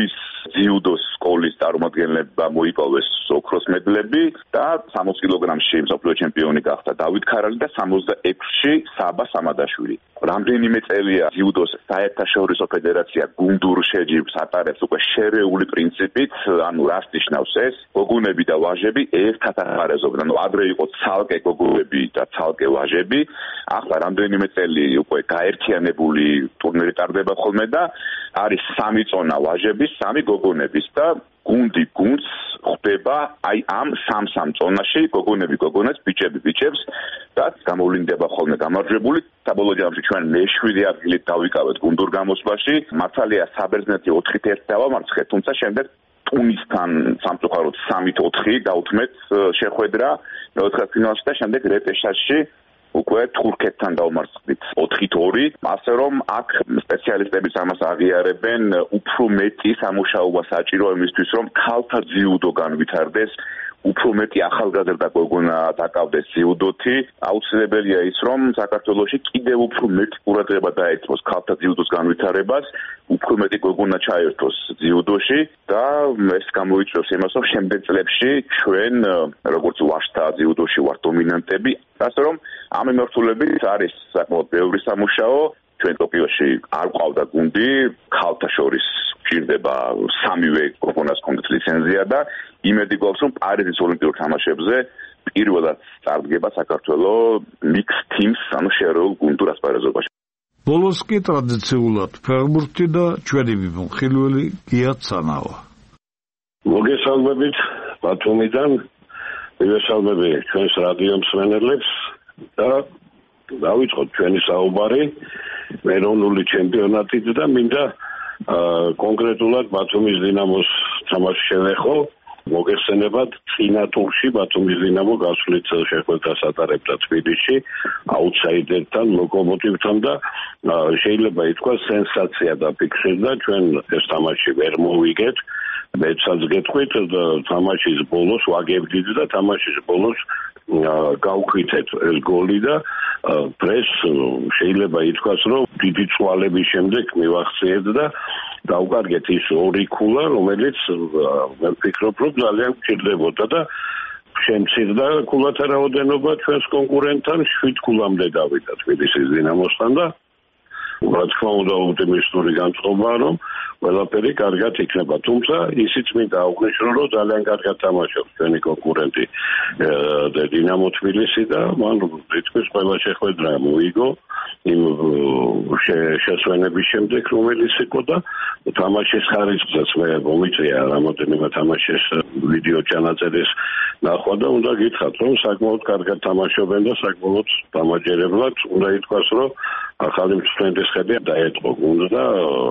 ძიუდოს სკოლის წარმომადგენლებმა მოიპოვეს ოქროს მედლები და სამოცი კილოგრამში მსოფლიო ჩემპიონი გახდა დავით ქარალი და სამოცდაექვსში საბა სამადაშვილი. რამდენიმე წელია ძიუდოს საერთაშორისო ფედერაცია გუნდურ შეჯიბრს ატარებს უკვე შერეული პრინციპით, ანუ რას ნიშნავს ეს? გოგონები და ვაჟები ერთად აფარეზობენ, ანუ ადრე იყო ცალკე გოგონები და ცალკე ვაჟები, ახლა რამდენიმე წელი უკვე გაერთიანებული ტურნირი ტარდება ხოლმე და არის სამი წონა ვაჟების, სამი გოგონების და გუნდი გუნდს ხდება აი ამ სამ-სამ წონაში, გოგონები გოგონებს, ბიჭები ბიჭებს და გამოვლინდება ხოლმე გამარჯვებული. საბოლოო ჯამში ჩვენ მეშვიდე ადგილით დავიკავეთ გუნდურ გამოსვლაში. მართალია საბერძნეთი ოთხით ერთი დავამარცხეთ, თუმცა შემდეგ ტუნისთან სამწუხაროდ სამით ოთხი დაუთმეთ შეხვედრა მეოთხედფინალში და შემდეგ რეპეშაჟში უკვე თურქეთთან დავმარცხდით ოთხით ორი, ასე რომ აქ სპეციალისტებიც ამას აღიარებენ, უფრო მეტი სამუშაოა საჭირო იმისთვის, რომ ქალთა ძიუდო განვითარდეს, უფრო მეტი ახალგაზრდა გოგონა დაკავდეს ძიუდოთი. აუცილებელია ის, რომ საქართველოში კიდევ უფრო მეტი ყურადღება დაეწმოს ქალთა ძიუდოს განვითარებას, უფრო მეტი გოგონა ჩაერთოს ძიუდოში და ეს გამოიწვევს იმას, რომ შემდეგ წლებში ჩვენ როგორც ვაჟთა ძიუდოში ვართ დომინანტები, ასე რომ ამ მიმართულებით არის საკმაოდ ბევრი სამუშაო. ჩვენ ტოკიოში არ ყავდა გუნდი, ქალთა შორის ჭირდება სამივე გოგონას კონდეთ ლიცენზია და იმედი გვაქვს, რომ პარიზის ოლიმპიურ თამაშებზე პირველად წარდგება საქართველოს mix teams, ანუ შერეულ გუნდურ ასპარეზობაში. ბოლოს კი ტრადიციულად ფეხბურთი და ჩვენი მიმოხილველი გია ცანავა. მოგესალმებით ბათუმიდან, მივესალმები ჩვენს რადიო მსმენელებს და დავიწყოთ ჩვენი საუბარი ეროვნული ჩემპიონატით და მინდა კონკრეტულად ბათუმის დინამოს თამაში შევეხო. მოგეხსენებათ, წინა ტურში ბათუმის დინამო გასვლით შეხვედრას ატარებდა თბილისში აუთსაიდერთან, ლოკომოტივთან და შეიძლება ითქვას სენსაცია დაფიქსირდა. ჩვენ ეს თამაში ვერ მოვიგეთ. მეცაც გეტყვით, თამაშის ბოლოს ვაგებდით და თამაშის ბოლოს გავქვითეთ ეს გოლი და პრეს შეიძლება ითქვას, რომ დიდი წვალების შემდეგ მივახციეთ და დავკარგეთ ის ორი ქულა, რომელიც მე ვფიქრობ, რომ ძალიან გჭირდებოდა და შემცირდა ქულათა რაოდენობა ჩვენს კონკურენტთან, შვიდ ქულამდე დავიდა თბილისის დინამოსთან და რა თქმა უნდა ოპტიმისტური განწყობაა, რომ ყველაფერი კარგად იქნება, თუმცა ისიც მინდა აღვნიშნო, რომ ძალიან კარგად თამაშობს ჩვენი კონკურენტი დინამო თბილისი და მან თითქმის ყველა შეხვედრა მოიგო იმ შესვენების შემდეგ, რომელიც იყო და თამაშის ხარისხსაც მე მომიწია რამოდენიმე თამაშის ვიდეო ჩანაწერის ნახვა და უნდა გითხრათ, რომ საკმაოდ კარგად თამაშობენ და საკმაოდ დამაჯერებლად უნდა ითქვას, რომ ახალი მწვრთნელის ხედი დაეწყო გუნდს და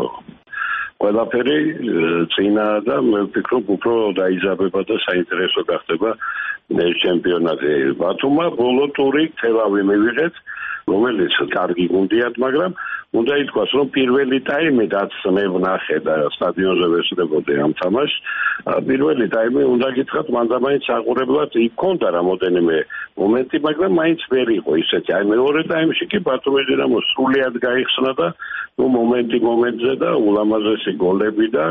ყველაფერი წინა და მე ვფიქრობ, უფრო დაიზაბება და საინტერესო გახდება ეს ჩემპიონატი. ბათუმმა ბოლო ტური თელავი მივიღეთ, რომელიც კარგი გუნდიათ, მაგრამ უნდა ითქვას, რომ პირველი ტაიმი რაც მე ვნახე და სტადიონზე ვესწრებოდი ამ თამაშს, პირველი ტაიმი უნდა გითხრათ, მანდ-მაინც საყურებლად იქონდა რამოდენიმე მომენტი, მაგრამ მაინც ვერ იყო ისეთი. აი მეორე ტაიმში კი ბათუმის დინამო სრულიად გაიხსნა და ნუ მომენტი მომენტზე და ულამაზესი გოლები და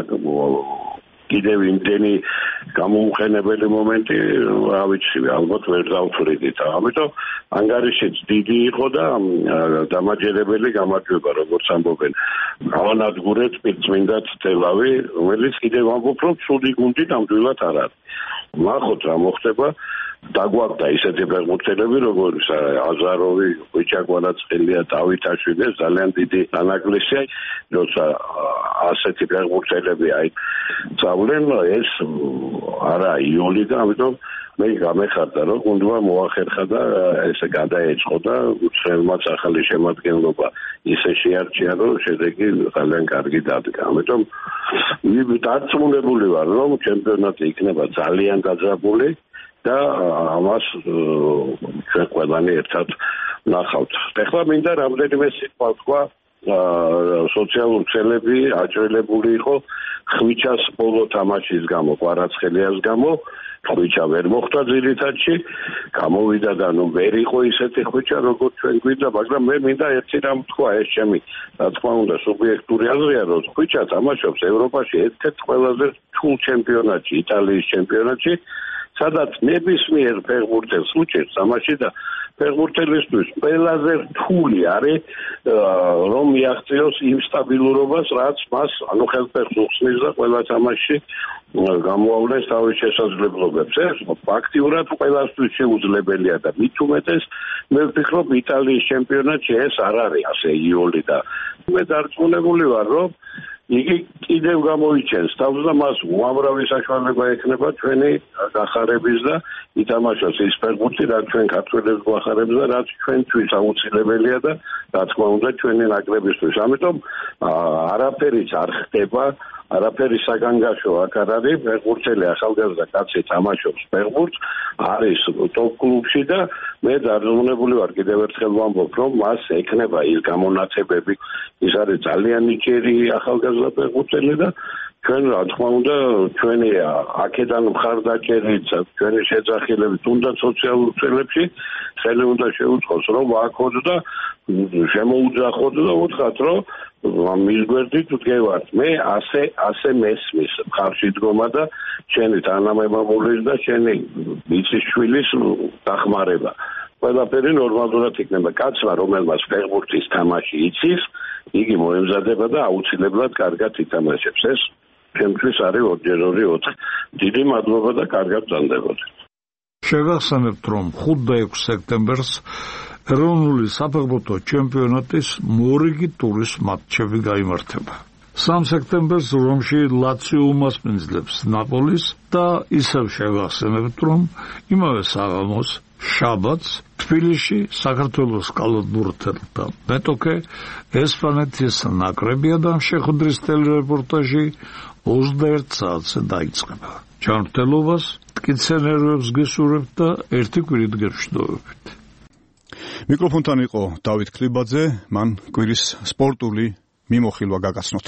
კიდევ იმდენი გამოუყენებელი მომენტი, რა ვიცი, ალბათ ვერ დავთვლიდით. ამიტომ ანგარიშიც დიდი იყო და დამაჯერებელი გამარჯვება, როგორც ამბობენ. ავანადგურეთ პირწმინდად თელავი, რომელიც კიდევ ამბობ, რომ ცუდი გუნდი ნამდვილად არ არის. ნახოთ რა მოხდება. დაგვაქვს ისეთი ფეხბურთელები, როგორც აზაროვი, ხვიჩაკვარაცხელია, დავითაშვილი, ძალიან დიდი ანაკლისია, როცა ასეთი ფეხბურთელები აი წავლენ, ეს არა იოლი და ამიტომ მე გამეხარდა, რომ გუნდმა მოახერხა და ესე გადაეწყო და უცხოელმაც ახალი შემადგენლობა ისე შეარჩია, რომ შედეგი ძალიან კარგი დადგა. ამიტომ დარწმუნებული ვარ, რომ ჩემპიონატი იქნება ძალიან გაძაბული და ამას ჩვენ ყველანი ერთად ნახავთ. ეხლა მინდა რამდენიმე სიტყვა თქვა სოციალურ ქსელები აჭრილებული იყო ხვიჩას ბოლო თამაშის გამო, კვარაცხელიას გამო ხვიჩა ვერ მოხდა ძირითადში, გამოვიდა და ნუ ვერ იყო ისეთი ხვიჩა, როგორც ჩვენ გვინდა, მაგრამ მე მინდა ერთი რამ თქვა, ეს ჩემი რა თქმა უნდა სუბიექტური აზრია, რომ ხვიჩა თამაშობს ევროპაში ერთ-ერთ ყველაზე რთულ ჩემპიონატში, იტალიის ჩემპიონატში, სადაც ნებისმიერ ფეხბურთელს უჭერს თამაში და ფეხბურთელისთვის ყველაზე რთული არის რომ მიაღწიოს იმ სტაბილურობას, რაც მას ანუ ხელფეხს უხსნის და ყველა თამაშში გამოავლენს თავის შესაძლებლობებს. ეს ფაქტიურად ყველასთვის შეუძლებელია და მით უმეტეს მე ვფიქრობ იტალიის ჩემპიონატში ეს არ არის ასე იოლი და მე დარწმუნებული ვარ, რომ იგი კიდევ გამოიჩენს თავს და მას უამრავი საშუალება ექნება ჩვენი გახარების და ითამაშოს ის ფეხბურთი, რაც ჩვენ ქართველებს გვახარებს და რაც ჩვენთვის აუცილებელია და რა თქმა უნდა ჩვენი ნაკრებისთვის. ამიტომ არაფერიც არ ხდება, არაფერი საგანგაშო აქ არ არის, ფეხბურთელი ახალგაზრდა კაცი თამაშობს ფეხბურთს, არის ტოპ კლუბში და მე დარწმუნებული ვარ კიდევ ერთხელ ვამბობ, რომ მას ექნება ის გამონათებები, ის არის ძალიან ნიჭიერი ახალგაზრდა ფეხბურთელი და ჩვენ რა თქმა უნდა ჩვენი აქედან მხარდაჭერით, ჩვენი შეძახილებით, თუნდაც სოციალურ წელებში ხელი უნდა შეუწყოს, რომ ვაქოთ და შემოუძახოთ და ვუთხრათ, რომ მის გვერდით ვდგევართ. მე ასე ასე მესმის მხარში დგომა და ჩემი თანამემამულის და ჩემი მიწის შვილის დახმარება. ყველაფერი ნორმალურად იქნება. კაცმა, რომელმაც ფეხბურთის თამაში იცის, იგი მოემზადება და აუცილებლად კარგად ითამაშებს. ეს ჩემთვის არის ორჯერ ორი ოთხი. დიდი მადლობა და კარგად ბრძანდებოდეთ. შეგახსენებთ, რომ ხუთი და ექვსი სექტემბერს ეროვნული საფეხბურთო ჩემპიონატის მორიგი ტურის მატჩები გაიმართება. სამი სექტემბერს რომში ლაციო უმასპინძლებს ნაპოლის და ისევ შეგახსენებთ, რომ იმავე საღამოს შაბათს თბილისში საქართველოს კალათბურთელთა მეტოქე ესპანეთის ნაკრებია და შეხვედრის ტელერეპორტაჟი ოცდაერთ საათზე დაიწყება. ჯანმრთელობას, მტკიცე-ნერვებს გესურვებთ და ერთი კვირით გეშვიდობებით. მიკროფონთან იყო დავით ქლიბაძე, მან კვირის სპორტული მიმოხილვა გაგაცნოთ.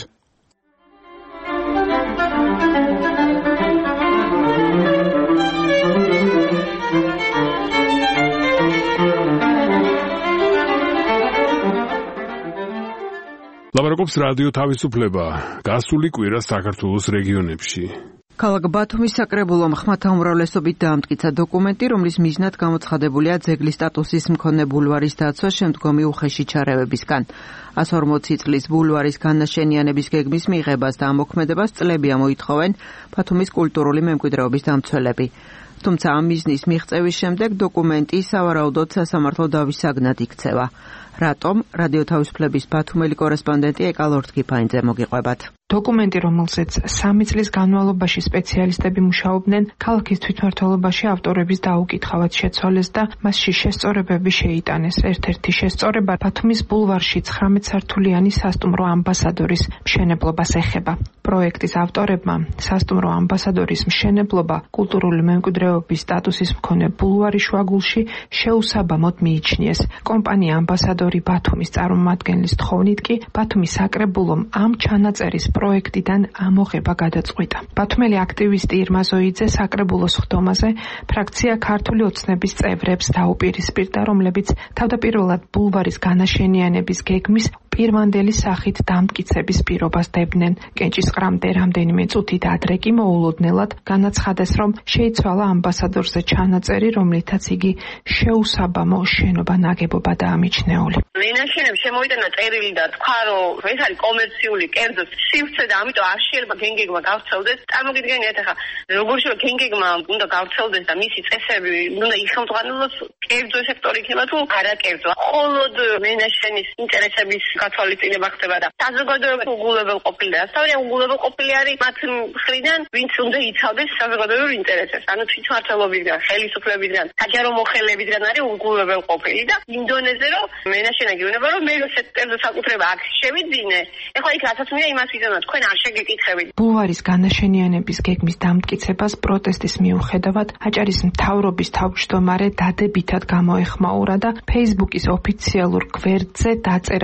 ლაპარაკობს რადიო თავისუფლება. გასული კვირა საქართველოს რეგიონებში. ქალაქ ბათუმის საკრებულომ ხმათა უმრავლესობით დაამტკიცა დოკუმენტი, რომლის მიზნად გამოცხადებულია ძეგლის სტატუსის მქონე ბულვარის დაცვა შემდგომი უხეში ჩარევებისგან. εκατს ორმოცი წლის ბულვარის განაშენიანების გეგმის მიღებას და ამოქმედებას წლები ამოითხოვენ ბათუმის კულტურული მემკვიდრეობის დამცველები. თუმცა ამ მიზნის მიღწევის შემდეგ დოკუმენტი სავარაუდოდ სასამართლო დავის საგნად იქცევა. რატომ? რადიო თავისუფლების ბათუმელი კორესპონდენტი ეკალორთკიფაინძე მოგიყვებათ. დოკუმენტი, რომელზეც სამი წლის განმავლობაში სპეციალისტები მუშაობდნენ, ქალაქის თვითმმართველობაში ავტორების დაუკითხავად შეცვალეს და მასში შესწორებები შეიტანეს. ერთ-ერთი შესწორება ბათუმის ბულვარში ცხრამეტ სართულიანი სასტუმრო ამბასადორის მშენებლობას ეხება. პროექტის ავტორებმა სასტუმრო ამბასადორის მშენებლობა კულტურული მემკვიდრეობის სტატუსის მქონე ბულვარის შუაგულში შეუსაბამოდ მიიჩნიეს. კომპანია ამბასადორი ბათუმის წარმომადგენლის თხოვნით კი ბათუმის საკრებულომ ამ ჩანაწერის პროექტიდან ამოღება გადაწყვიტა. ბათუმელი აქტივისტი ირმა ზოიძე საკრებულოს ხდომაზე ფრაქცია ქართული ოცნების წევრებს დაუპირისპირდა, რომლებიც თავდაპირველად ბულვარის განაშენიანების გეგმის პირვანდელი სახით დამტკიცების პირობას დებდნენ. კენჭისყრამდე რამდენიმე წუთით ადრე კი მოულოდნელად განაცხადეს, რომ შეიცვალა ამბასადორზე ჩანაწერი, რომლითაც იგი შეუსაბამო შენობა ნაგებობა დაამიჩნეული. მენაშენებს შემოიტანა წერილი და თქვა, რომ ეს არის კომერციული კერძო სივრცე და ამიტომ არ შეიძლება გენგეგმა გავრცელდეს. წარმოგიდგენიათ ახლა როგორ შეიძლება გენგეგმა უნდა გავრცელდეს და მისი წესები უნდა იხელმძღვანელოს კერძო სექტორი იქნება თუ არა კერძო. მხოლოდ მენაშენის ინტერესების გათვალისწინება ხდება და საზოგადოება უგულებელყოფილი და ასწავლია უგულებელყოფილი არის მათ მხრიდან, ვინც უნდა იცავდეს საზოგადოებრივ ინტერესებს. ანუ თვითმმართველობისგან, ხელისუფლებისგან, საჯარო მოხელებისგან არის უგულებელყოფილი და იმდონეზე რომ მენაშენა გეუბნება რომ მე კერძო საკუთრება აქ შევიძინე. ეხლა იქ რასაც მინდა იმას ვიზამდა, თქვენ არ შეგეკითხებით. ბულვარის განაშენიანების გეგმის დამტკიცებას პროტესტის მიუხედავად აჭარის მთავრობის თავმჯდომარე დადებითად გამოეხმაურა და ფეისბუქის ოფიციალურ გვერდზე დაწერა, რომ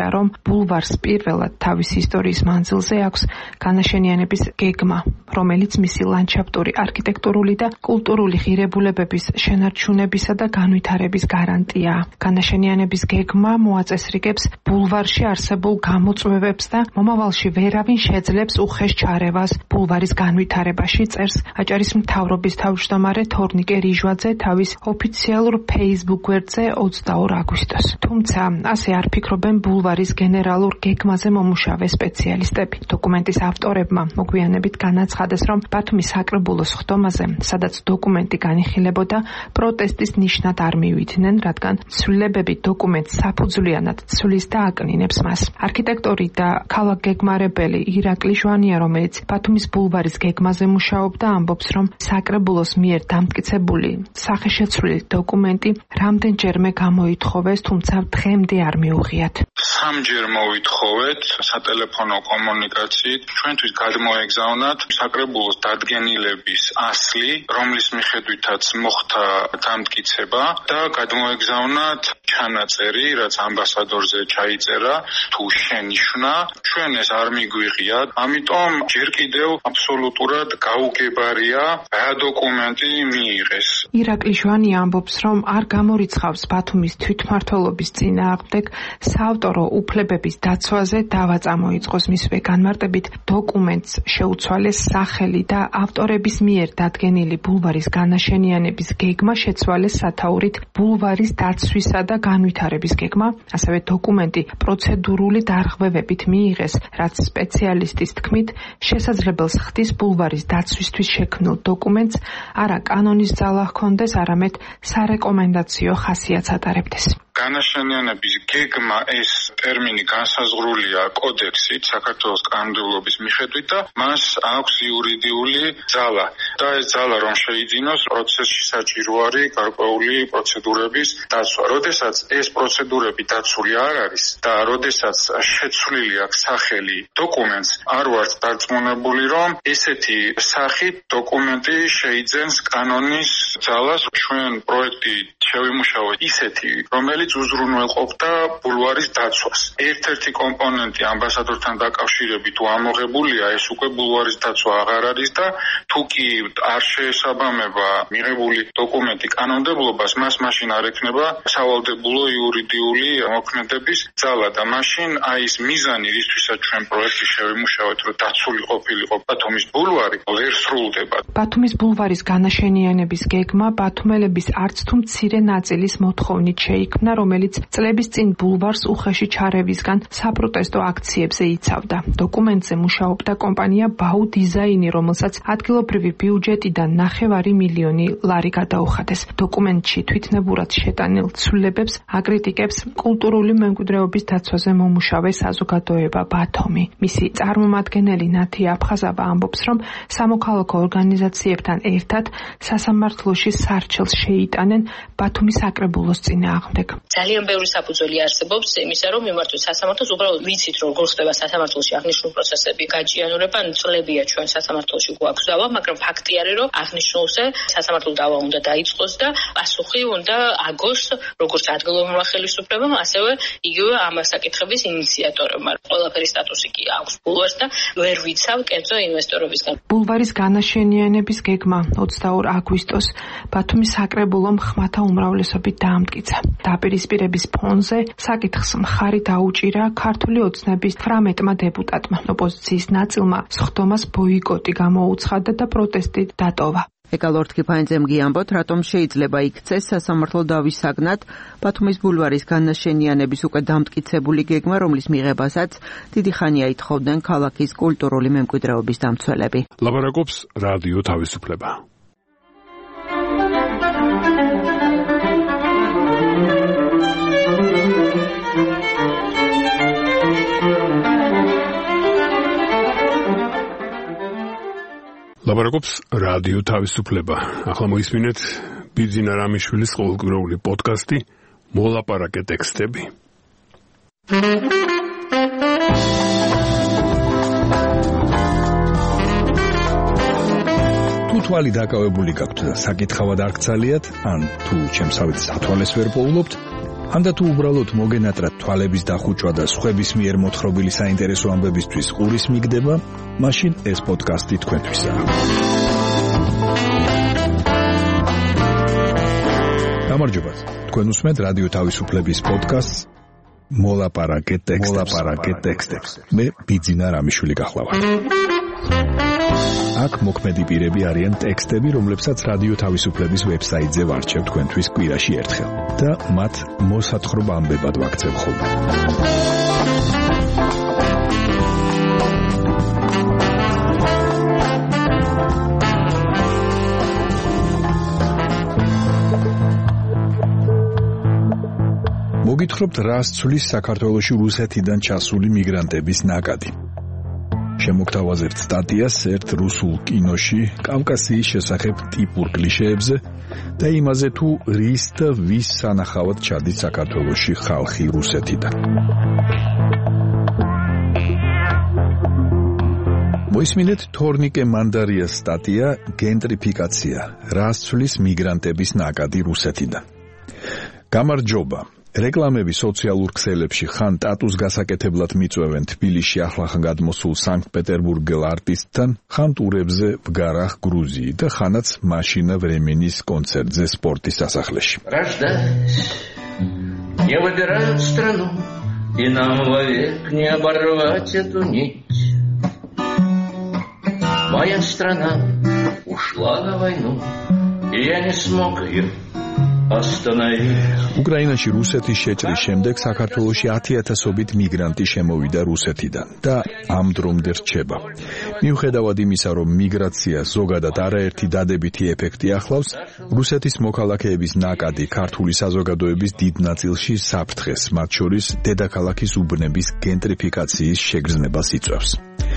ბულვარს პირველად თავის ისტორიის მანძილზე აქვს განაშენიანების გეგმა, რომელიც მისი ლანდშაფტური, არქიტექტურული და კულტურული ღირებულებების შენარჩუნებისა და განვითარების გარანტიაა. განაშენიანების გეგმა მოაწესრიგებს ბულვარში არსებულ გამოწვევებს და მომავალში ვერავინ შეძლებს უხეშ ჩარევას ბულვარის განვითარებაში, წერს აჭარის მთავრობის თავმჯდომარე თორნიკე რიჟვაძე თავის ოფიციალურ Facebook გვერდზე ოცდაორ აგვისტოს. თუმცა ასე არ ფიქრობენ ბულვარის გენერალურ გეგმაზე მომუშავე სპეციალისტები. დოკუმენტის ავტორებმა მოგვიანებით განაცხადეს, რომ ბათუმის საკრებულოს ხდომაზე, სადაც დოკუმენტი განიხილებოდა, პროტესტის ნიშნად არ მივიდნენ, რადგან ცვლილებები დოკუმენტს საფუძვლიანად ცვლის და აკნინებს მას. არქიტექტორი და ქალაქგეგმარებელი ირაკლი ჟვანია, რომელიც ბათუმის ბულვარის გეგმაზე მუშაობდა, ამბობს, რომ საკრებულოს მიერ დამტკიცებული სახეშეცვლილი დოკუმენტი რამდენჯერმე გამოითხოვეს, თუმცა დღემდე არ მიუღიათ. სამჯერ მოვითხოვეთ სატელეფონო კომუნიკაციით. ჩვენთვის გადმოეგზავნათ საკრებულოს დადგენილების ასლი, რომლის მიხედვითაც მოხდა დამტკიცება და გადმოეგზავნათ ჩანაწერი, რაც ამბასადორზე ჩაიწერა, თუ შენიშვნა. ჩვენ ეს არ მიგვიღიათ, ამიტომ ჯერ კიდევ აბსოლუტურად გაუგებარია რა დოკუმენტი მიიღეს. ირაკლი ჟვანია ამბობს, რომ არ გამორიცხავს ბათუმის თვითმმართველობის წინააღმდეგ საავტორო უფლებების დაცვაზე დავა წამოიწყოს. მისვე განმარტებით დოკუმენტს შეუცვალეს სახელი და ავტორების მიერ დადგენილი ბულვარის განაშენიანების გეგმა შეცვალეს სათაურით ბულვარის დაცვისა და განვითარების გეგმა. ასევე დოკუმენტი პროცედურული დარღვევებით მიიღეს, რაც სპეციალისტის თქმით შესაძლებელს ხდის ბულვარის დაცვისთვის შექმნილ დოკუმენტს არა კანონის ძალა ჰქონდეს, არამედ სარეკომენდაციო ხასიათს ატარებდეს. განაშენიანების გეგმა ეს ტერმინი განსაზღვრულია კოდექსით საქართველოს კანონმდებლობის მიხედვით და მას აქვს იურიდიული ძალა და ეს ძალა რომ შეიძინოს პროცესში საჭირო არის გარკვეული პროცედურების დაცვა. როდესაც ეს პროცედურები დაცული არ არის და როდესაც შეცვლილი აქვს სახელი დოკუმენტს, არ ვართ დარწმუნებული რომ ესეთი სახით დოკუმენტი შეიძენს კანონის ძალას. ჩვენ პროექტი შევიმუშავეთ ისეთი, რომელიც უზრუნველყოფდა ბულვარის დაცვას. ერთ-ერთი კომპონენტი ამბასადორთან დაკავშირებით თუ ამოღებულია, ეს უკვე ბულვარის დაცვა აღარ არის და თუ კი არ შეესაბამება მიღებული დოკუმენტი კანონმდებლობას, მას მაშინ არ ექნება სავალდებულო იურიდიული მოქმედების ძალა და მაშინ აი ეს მიზანი, რისთვისაც ჩვენ პროექტი შევიმუშავეთ, რომ დაცული ყოფილიყო ბათუმის ბულვარი, ვერ სრულდება. ბათუმის ბულვარის განაშენიანების გეგმა ბათუმელების არც თუ მცირე ნაწილის მოთხოვნით შეიქმნა, რომელიც წლების წინ ბულვარს უხეში ჩარევისგან საპროტესტო აქციებზე იცავდა. დოკუმენტზე მუშაობდა კომპანია ბაუ დიზაინი, რომელსაც ადგილობრივი ბიუჯეტიდან ნახევარი მილიონი ლარი გადაუხადეს. დოკუმენტში თვითნებურად შეტანილ ცვლილებებს აკრიტიკებს კულტურული მემკვიდრეობის დაცვაზე მომუშავე საზოგადოება ბათუმი. მისი წარმომადგენელი ნათი აფხაზავა ამბობს, რომ სამოქალაქო ორგანიზაციებთან ერთად სასამართლოში სარჩელს შეიტანენ ბათუმის საკრებულოს წინააღმდეგ. ძალიან ბევრი საფუძველი არსებობს იმისა, რომ მიმართოთ სასამართლოს, უბრალოდ ვიცით როგორ ხდება სასამართლოში აღნიშნულ პროცესები გაჭიანურება, წლებია ჩვენ სასამართლოში გვაქვს დავა, მაგრამ ფაქტი არის, რომ აღნიშნულზე სასამართლო დავა უნდა დაიწყოს და პასუხი უნდა აგოს როგორც ადგილობრივმა ხელისუფლებამ, ასევე იგივე ამ საკითხების ინიციატორებმა. ყველაფერი სტატუსი კი აქვს ბულვარს და ვერ ვიცავ კერძო ინვესტორებისგან. ბულვარის განაშენიანების გეგმა ოცდაორ აგვისტოს ბათუმის საკრებულომ ხმათა უმრავლესობით დაამტკიცა. დაპირისპირების ფონზე საკითხს მხარი დაუჭირა ქართული ოცნების თვრამეტმა დეპუტატმა. ოპოზიციის ნაწილმა სხდომას ბოიკოტი გამოუცხადა და პროტესტი დატოვა. ეკალორთ კიფაინძემ გიამბოთ, რატომ შეიძლება იქცეს სასამართლო დავის საგნად ბათუმის ბულვარის განაშენიანების უკვე დამტკიცებული გეგმა, რომლის მიღებასაც დიდი ხანია ითხოვდნენ ქალაქის კულტურული მემკვიდრეობის დამცველები. ლაპარაკობს რადიო თავისუფლება. ლაპარაკობს რადიო თავისუფლება. ახლა მოისმინეთ ბიძინა რამიშვილის ყოველკვირეული პოდკასტი მოლაპარაკე ტექსტები. თუ თვალი დაკავებული გაქვთ და საკითხავად არ გცალიათ, ან თუ ჩემსავით სათვალეს ვერ პოულობთ, ანდა თუ უბრალოდ მოგენატრა თვალების დახუჭვა და სხვების მიერ მოთხრობილი საინტერესო ამბებისთვის ყურის მიგდება, მაშინ ეს პოდკასტი თქვენთვისაა. გამარჯობა. თქვენ უსმენთ რადიო თავისუფლების პოდკასტს მოლაპარაკე ტექსტებს. მოლაპარაკე ტექსტებს. მე ბიძინა რამიშვილი გახლავართ. აქ მოქმედი პირები არიან ტექსტები, რომლებსაც რადიო თავისუფლების ვებსაიტზე ვარჩევ თქვენთვის კვირაში ერთხელ და მათ მოსათხრობ ამბებად ვაქცევ ხოლმე. მოგითხრობთ, რას ცვლის საქართველოში რუსეთიდან ჩასული მიგრანტების ნაკადი. შემოგთავაზებთ სტატიას ერთ რუსულ კინოში კავკასიის შესახებ ტიპურ კლიშეებზე და იმაზე, თუ რის და ვის სანახავად ჩადის საქართველოში ხალხი რუსეთიდან. მოისმინეთ თორნიკე მანდარიას სტატია გენტრიფიკაცია, რას ცვლის მიგრანტების ნაკადი რუსეთიდან. გამარჯობა. რეკლამები სოციალურ ქსელებში ხან ტატუს გასაკეთებლად მიწვევენ თბილისში ახლახან გადმოსულ სანქტ-პეტერბურგელ არტისტთან, ხან ტურებზე ვგარახ გრუზიი და ხანაც მაშინა ვრემენის კონცერტზე სპორტის სასახლეში. Рождаясь, я выбираю страну, и нам вовек не оборвать эту нить. Моя страна ушла на войну, и я не смог ее უკრაინაში რუსეთის შეჭრის შემდეგ საქართველოში ათიათასობით მიგრანტი შემოვიდა რუსეთიდან და ამ დრომდე რჩება. მიუხედავად იმისა, რომ მიგრაცია ზოგადად არაერთი დადებითი ეფექტი ახლავს, რუსეთის მოქალაქეების ნაკადი ქართული საზოგადოების დიდ ნაწილში საფრთხეს, მათ შორის დედაქალაქის უბნების გენტრიფიკაციის შეგრძნებას იწვევს.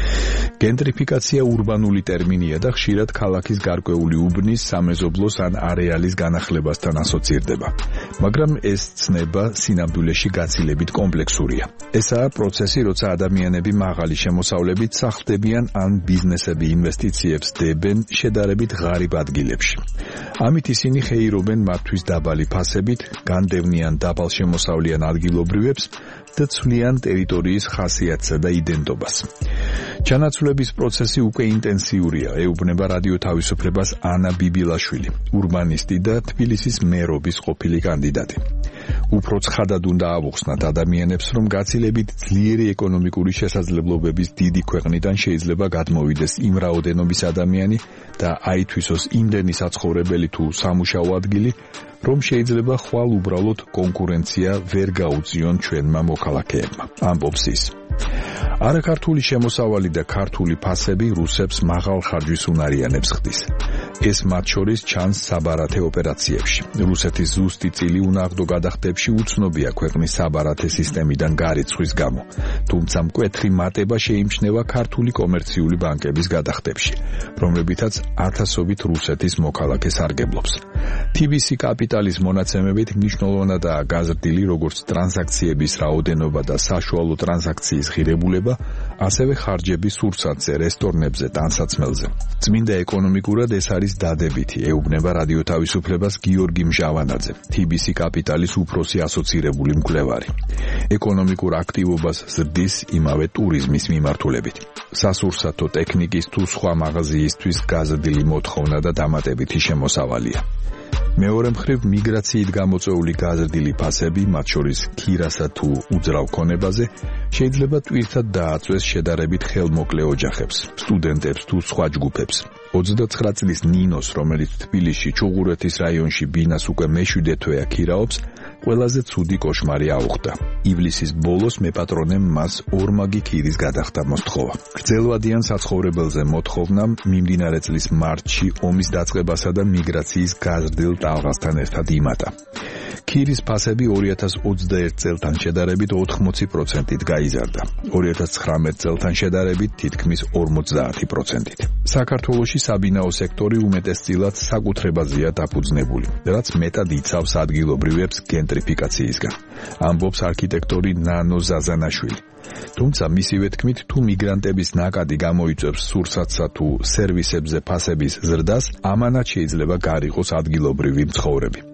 გენტრიფიკაცია ურბანული ტერმინია და ხშირად ქალაქის გარკვეული უბნის, სამეზობლოს ან არეალის განახლებასთან ასოცირდება. მაგრამ ეს ცნება სინამდვილეში გაცილებით კომპლექსურია. ესაა პროცესი, როცა ადამიანები მაღალი შემოსავლებით სახლდებიან ან ბიზნესები ინვესტიციებს დებენ შედარებით ღარიბ ადგილებში. ამით ისინი ხეირობენ მათთვის დაბალი ფასებით, განდევნიან დაბალ შემოსავლიან ადგილობრივებს და ცვლიან ტერიტორიის ხასიათსა და იდენტობას. ჩანაცვლების პროცესი უკვე ინტენსიურია, ეუბნება რადიო თავისუფლებას ანა ბიბილაშვილი, ურბანისტი და თბილისის მერობის ყოფილი კანდიდატი. უფრო ცხადად უნდა ავუხსნათ ადამიანებს, რომ გაცილებით ძლიერი ეკონომიკური შესაძლებლობების დიდი ქვეყნიდან შეიძლება გადმოვიდეს იმ რაოდენობის ადამიანი და აითვისოს იმდენი საცხოვრებელი თუ სამუშაო ადგილი, რომ შეიძლება ხვალ უბრალოდ კონკურენცია ვერ გაუწიონ ჩვენმა მოქალაქეებმა. ამბობს ის. არაქართული შემოსავალი და ქართული ფასები რუსებს მაღალ ხარჯვის უნარიანებს ხდის. ეს მათ შორის ჩანს საბარათე ოპერაციებში. რუსეთის ზუსტი წილი უნაღდო გადახდებში უცნობია ქვეყნის საბარათე სისტემიდან გარიცხვის გამო, თუმცა მკვეთრი მატება შეიმჩნევა ქართული კომერციული ბანკების გადახდებში, რომლებითაც ათასობით რუსეთის მოქალაქე სარგებლობს. თი ბი სი კაპიტალის მონაცემებით მნიშვნელოვნადაა გაზრდილი როგორც ტრანზაქციების რაოდენობა და საშუალო ტრანზაქციის ღირებულება, ასევე ხარჯების სურსათზე, რესტორნებზე, ტანსაცმელზე. წმინდა ეკონომიკურად ეს არის დადებითი, ეუბნება რადიო თავისუფლებას გიორგი მჟავანაძე, თი ბი სი კაპიტალის უფროსი ასოცირებული მკვლევარი. ეკონომიკურ აქტივობას ზრდის იმავე ტურიზმის მიმართულებით. სასურსათო ტექნიკის თუ სხვა მაღაზიისთვის გაზრდილი მოთხოვნა და დამატებითი შემოსავალია. მეორე მხრივ მიგრაციით გამოწვეული გაზრდილი ფასები, მათ შორის ქირასა თუ უძრავ ქონებაზე, შეიძლება ტვირთად დააწვეს შედარებით ხელმოკლე ოჯახებს, სტუდენტებს თუ სხვა ჯგუფებს. ოცდაცხრა წლის ნინოს, რომელიც თბილისში ჩუღურეთის რაიონში ბინას უკვე მეშვიდე თვეა ქირაობს, ყველაზე ცუდი კოშმარი აუხდა. ივლისის ბოლოს მეპატრონემ მას ორმაგი ქირის გადახდა მოსთხოვა. გრძელვადიან საცხოვრებელზე მოთხოვნამ მიმდინარე წლის მარტში ომის დაწყებასა და მიგრაციის გაზრდილ ტალღასთან ერთად იმატა. ქირის ფასები ორი ათას ოცდაერთ წელთან შედარებით ოთხმოცი პროცენტით გაიზარდა. ორი ათას ცხრამეტ წელთან შედარებით თითქმის ორმოცდაათი პროცენტით. საქართველოში საბინაო სექტორი უმეტესწილად საკუთრებაზეა დაფუძნებული, რაც მეტად იცავს ადგილობრივებს გენტრიფიკაციისგან. ამბობს არქიტექტორი ნანო ზაზანაშვილი. თუმცა მისივე თქმით, თუ მიგრანტების ნაკადი გამოიწვევს სურსათსა თუ სერვისებზე ფასების ზრდას, ამანაც შეიძლება გარიყოს ადგილობრივი მცხოვრები.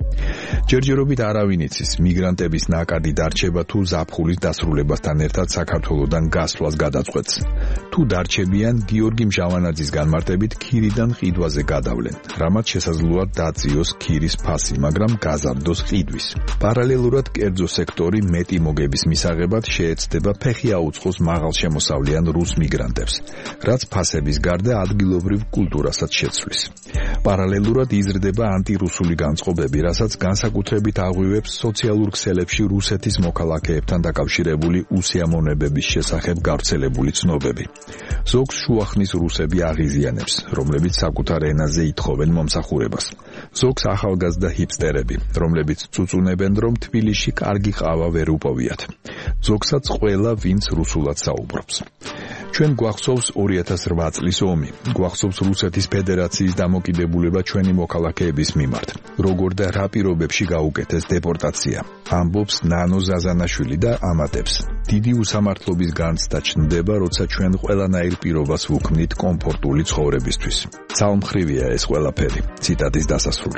ჯერჯერობით არავინ იცის მიგრანტების ნაკადი დარჩება თუ ზაფხულის დასრულებასთან ერთად საქართველოდან გასვლას გადაწყვეტს. თუ დარჩებიან, გიორგი მჟავანაძის განმარტებით ქირიდან ყიდვაზე გადავლენ, რამაც შესაძლოა დაწიოს ქირის ფასი, მაგრამ გაზარდოს ყიდვის. პარალელურად კერძო სექტორი მეტი მოგების მისაღებად შეეცდება ფეხი აუწყოს მაღალშემოსავლიან რუს მიგრანტებს, რაც ფასების გარდა ადგილობრივ კულტურასაც შეცვლის. პარალელურად იზრდება ანტირუსული განწყობები, რასაც განსაკუთრებით აღვივებს სოციალურ ქსელებში რუსეთის მოქალაქეებთან დაკავშირებული უსიამოვნებების შესახებ გავრცელებული ცნობები. ზოგს შუახნის რუსები აღიზიანებს, რომლებიც საკუთარ ენაზე ითხოვენ მომსახურებას. ზოგს ახალგაზრდა ჰიპსტერები, რომლებიც წუწუნებენ, რომ თბილისში კარგი ყავა ვერ უპოვიათ. ზოგსაც ყველა, ვინც რუსულად საუბრობს. ჩვენ გვახსოვს ორი ათას რვა წლის ომი, გვახსოვს რუსეთის ფედერაციის დამოკიდებულება ჩვენი მოქალაქეების მიმართ, როგორ და რა პირობებში გაუკეთეს დეპორტაცია. ამბობს ნანო ზაზანაშვილი და ამატებს. დიდი უსამართლობის განცდა ჩნდება, როცა ჩვენ ყველანაირ პირობას ვუქმნით კომფორტული ცხოვრებისთვის. ცალმხრივია ეს ყველაფერი. ციტატის დასასრული.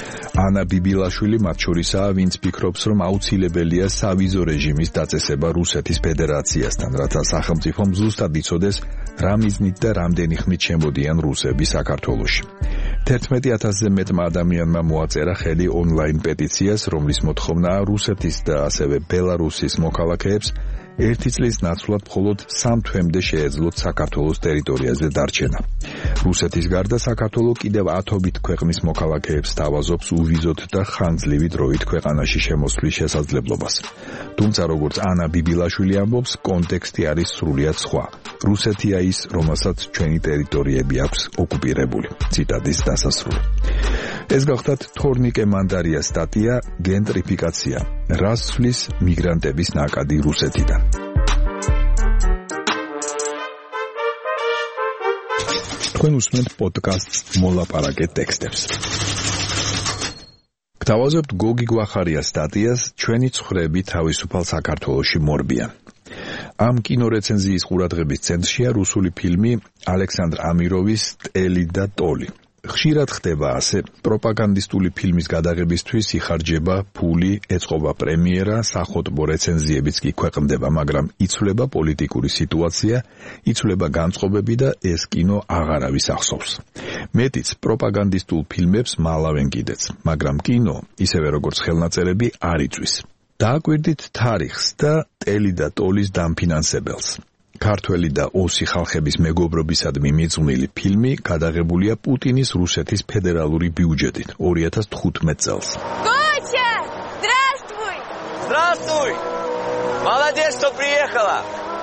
ანა ბიბილაშვილი მათ შორისაა, ვინც ფიქრობს, რომ აუცილებელია სავიზო რეჟიმის დაწესება რუსეთის ფედერაციასთან, რათა სახელმწიფომ ზუსტად იცოდეს, რა მიზნით და რამდენი ხნით შემოდიან რუსები საქართველოში. თერთმეტი ათასზე მეტმა ადამიანმა მოაწერა ხელი ონლაინ პეტიციას, რომლის მოთხოვნაა რუსეთის და ასევე ბელარუსის მოქალაქეებს ერთი წლის ნაცვლად მხოლოდ სამ თვემდე შეეძლოთ საქართველოს ტერიტორიაზე დარჩენა. რუსეთის გარდა საქართველო კიდევ ათობით ქვეყნის მოქალაქეებს თავაზობს უვიზოთ და ხანგრძლივი დროით ქვეყანაში შემოსვლის შესაძლებლობას. თუმცა როგორც ანა ბიბილაშვილი ამბობს, კონტექსტი არის სრულიად სხვა. რუსეთია ის, რომელსაც ჩვენი ტერიტორიები აქვს ოკუპირებული. ციტატის დასასრული. ეს გახდათ თორნიკე მანდარიას სტატია გენტრიფიკაცია. რას ცვლის მიგრანტების ნაკადი რუსეთიდან. თქვენ უსმენთ პოდკასტს მოლაპარაკე ტექსტებს. გთავაზობთ გოგი გვახარიას სტატიას ჩვენი ცხრები თავისუფალ საქართველოში მორბიან. ამ კინორეცენზიის ყურადღების ცენტრშია რუსული ფილმი ალექსანდრ ამიროვის ტელი და ტოლი. ხშირად ხდება ასე, პროპაგანდისტული ფილმის გადაღებისთვის იხარჯება ფული, ეწყობა პრემიერა, სახოტბო რეცენზიებიც კი ქვეყნდება, მაგრამ იცვლება პოლიტიკური სიტუაცია, იცვლება განწყობები და ეს კინო აღარავის ახსოვს. მეტიც პროპაგანდისტულ ფილმებს მალავენ კიდეც, მაგრამ კინო, ისევე როგორც ხელნაწერები, არ იწვის. დააკვირდით თარიღს და ტელი და ტოლის დამფინანსებელს. ქართველი და ოსი ხალხების მეგობრობისადმი მიძღვნილი ფილმი გადაღებულია პუტინის რუსეთის ფედერალური ბიუჯეტით ორი ათას თხუთმეტ წელს. Котя, здравствуй! Здравствуй! Молодец, что приехала!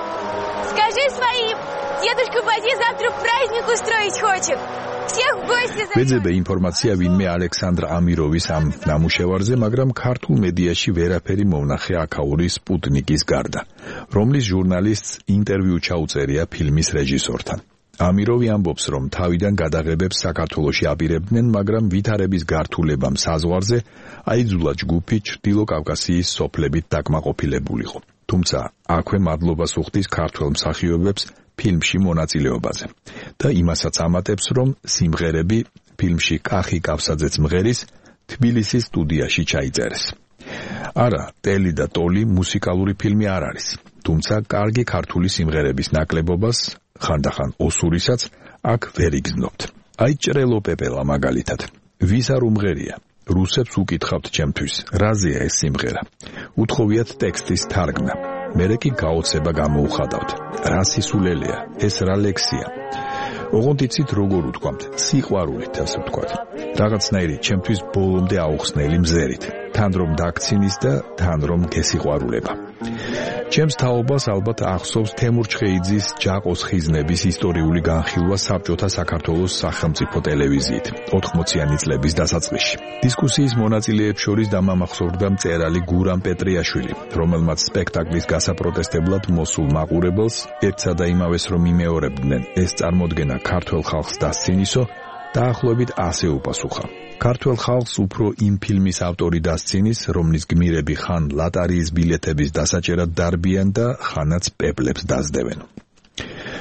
Скажи своим, дедушка Бади завтра праздник устроить хочет. Всех в гости зовет. ვეძებე ინფორმაცია ვინმე ალექსანდრ ამიროვის ამ ნამუშევარზე, მაგრამ ქართულ მედიაში ვერაფერი მომნახე აქაური სპუტნიკის გარდა, რომლის ჟურნალისტს ინტერვიუ ჩაუწერია ფილმის რეჟისორთან. ამიროვი ამბობს, რომ თავიდან გადაღებებს საქართველოში აპირებდნენ, მაგრამ ვითარების გართულებამ საზღვარზე აიძულა ჯგუფი ჩრდილო კავკასიის სოფლებით დაკმაყოფილებულიყო. თუმცა აქვე მადლობას უხდის ქართველ მსახიობებს ფილმში მონაწილეობაზე და იმასაც ამატებს, რომ სიმღერები ფილმში კახი კავსაძეც მღერის თბილისის სტუდიაში ჩაიწერეს. არა, ტელი და ტოლი მუსიკალური ფილმი არ არის, თუმცა კარგი ქართული სიმღერების ნაკლებობას, ხანდახან ოსურისაც აქ ვერ იგრძნობთ. აი ჭრელო პეპელა მაგალითად. ვის არ უმღერია? რუსებს უკითხავთ ჩემთვის, რაზეა ეს სიმღერა? უთხოვიათ ტექსტის თარგმნა. მერე კი გაოცება გამოუხადავთ. რა სისულელეა, ეს რა ლექსია. ოღონდ იცით როგორ უთქვამთ, სიყვარულით ასე ვთქვათ. რაღაცნაირი ჩემთვის ბოლომდე აუხსნელი მზერით, თან რომ დაქცინის და თან რომ გესიყვარულება. ჩემს თაობას ალბათ ახსოვს თემურ ჩხეიძის ჯაყოს ხიზნების ისტორიული განხილვა საბჭოთა საქართველოს სახელმწიფო ტელევიზიით ოთხმოციანი წლების დასაწყისში. დისკუსიის მონაწილეებს შორის დამამახსოვრდა მწერალი გურამ პეტრიაშვილი, რომელმაც სპექტაკლის გასაპროტესტებლად მოსულ მაყურებელს ერთსა და იმავეს რომ იმეორებდნენ ეს წარმოდგენა ქართველ ხალხს დასცინისო, დაახლოებით ასე უპასუხა. ქართველ ხალხს უფრო იმ ფილმის ავტორი დასცინის, რომლის გმირები ხან ლატარიის ბილეთების დასაჭერად დარბიან და ხანაც პეპლებს დასდევენ.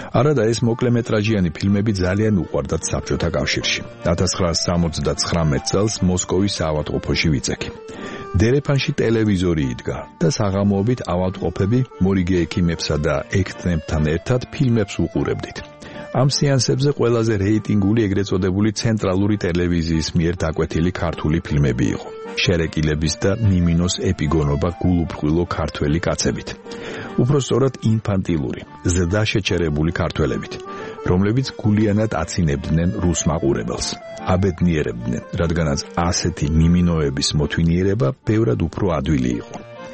არადა ეს მოკლემეტრაჟიანი ფილმები ძალიან უყვარდათ საბჭოთა კავშირში. ათას ცხრაასი სამოცდათხრამეტ წელს მოსკოვის საავადმყოფოში ვიწექი. დერეფანში ტელევიზორი იდგა და საღამოობით ავადმყოფები მორიგე ექიმებსა და ექთნებთან ერთად ფილმებს უყურებდით. ამ სეანსებზე ყველაზე რეიტინგული ეგრეთ წოდებული ცენტრალური ტელევიზიის მიერ დაკვეთილი ქართული ფილმები იყო. შერეკილების და მიმინოს ეპიგონობა გულუბრყვილო ქართველი კაცებით. უფრო სწორად ინფანტილური, ზრდა შეჩერებული ქართველებით, რომლებიც გულიანად აცინებდნენ რუს მაყურებელს. აბედნიერებდნენ, რადგანაც ასეთი მიმინოების მოთვინიერება ბევრად უფრო ადვილი იყო.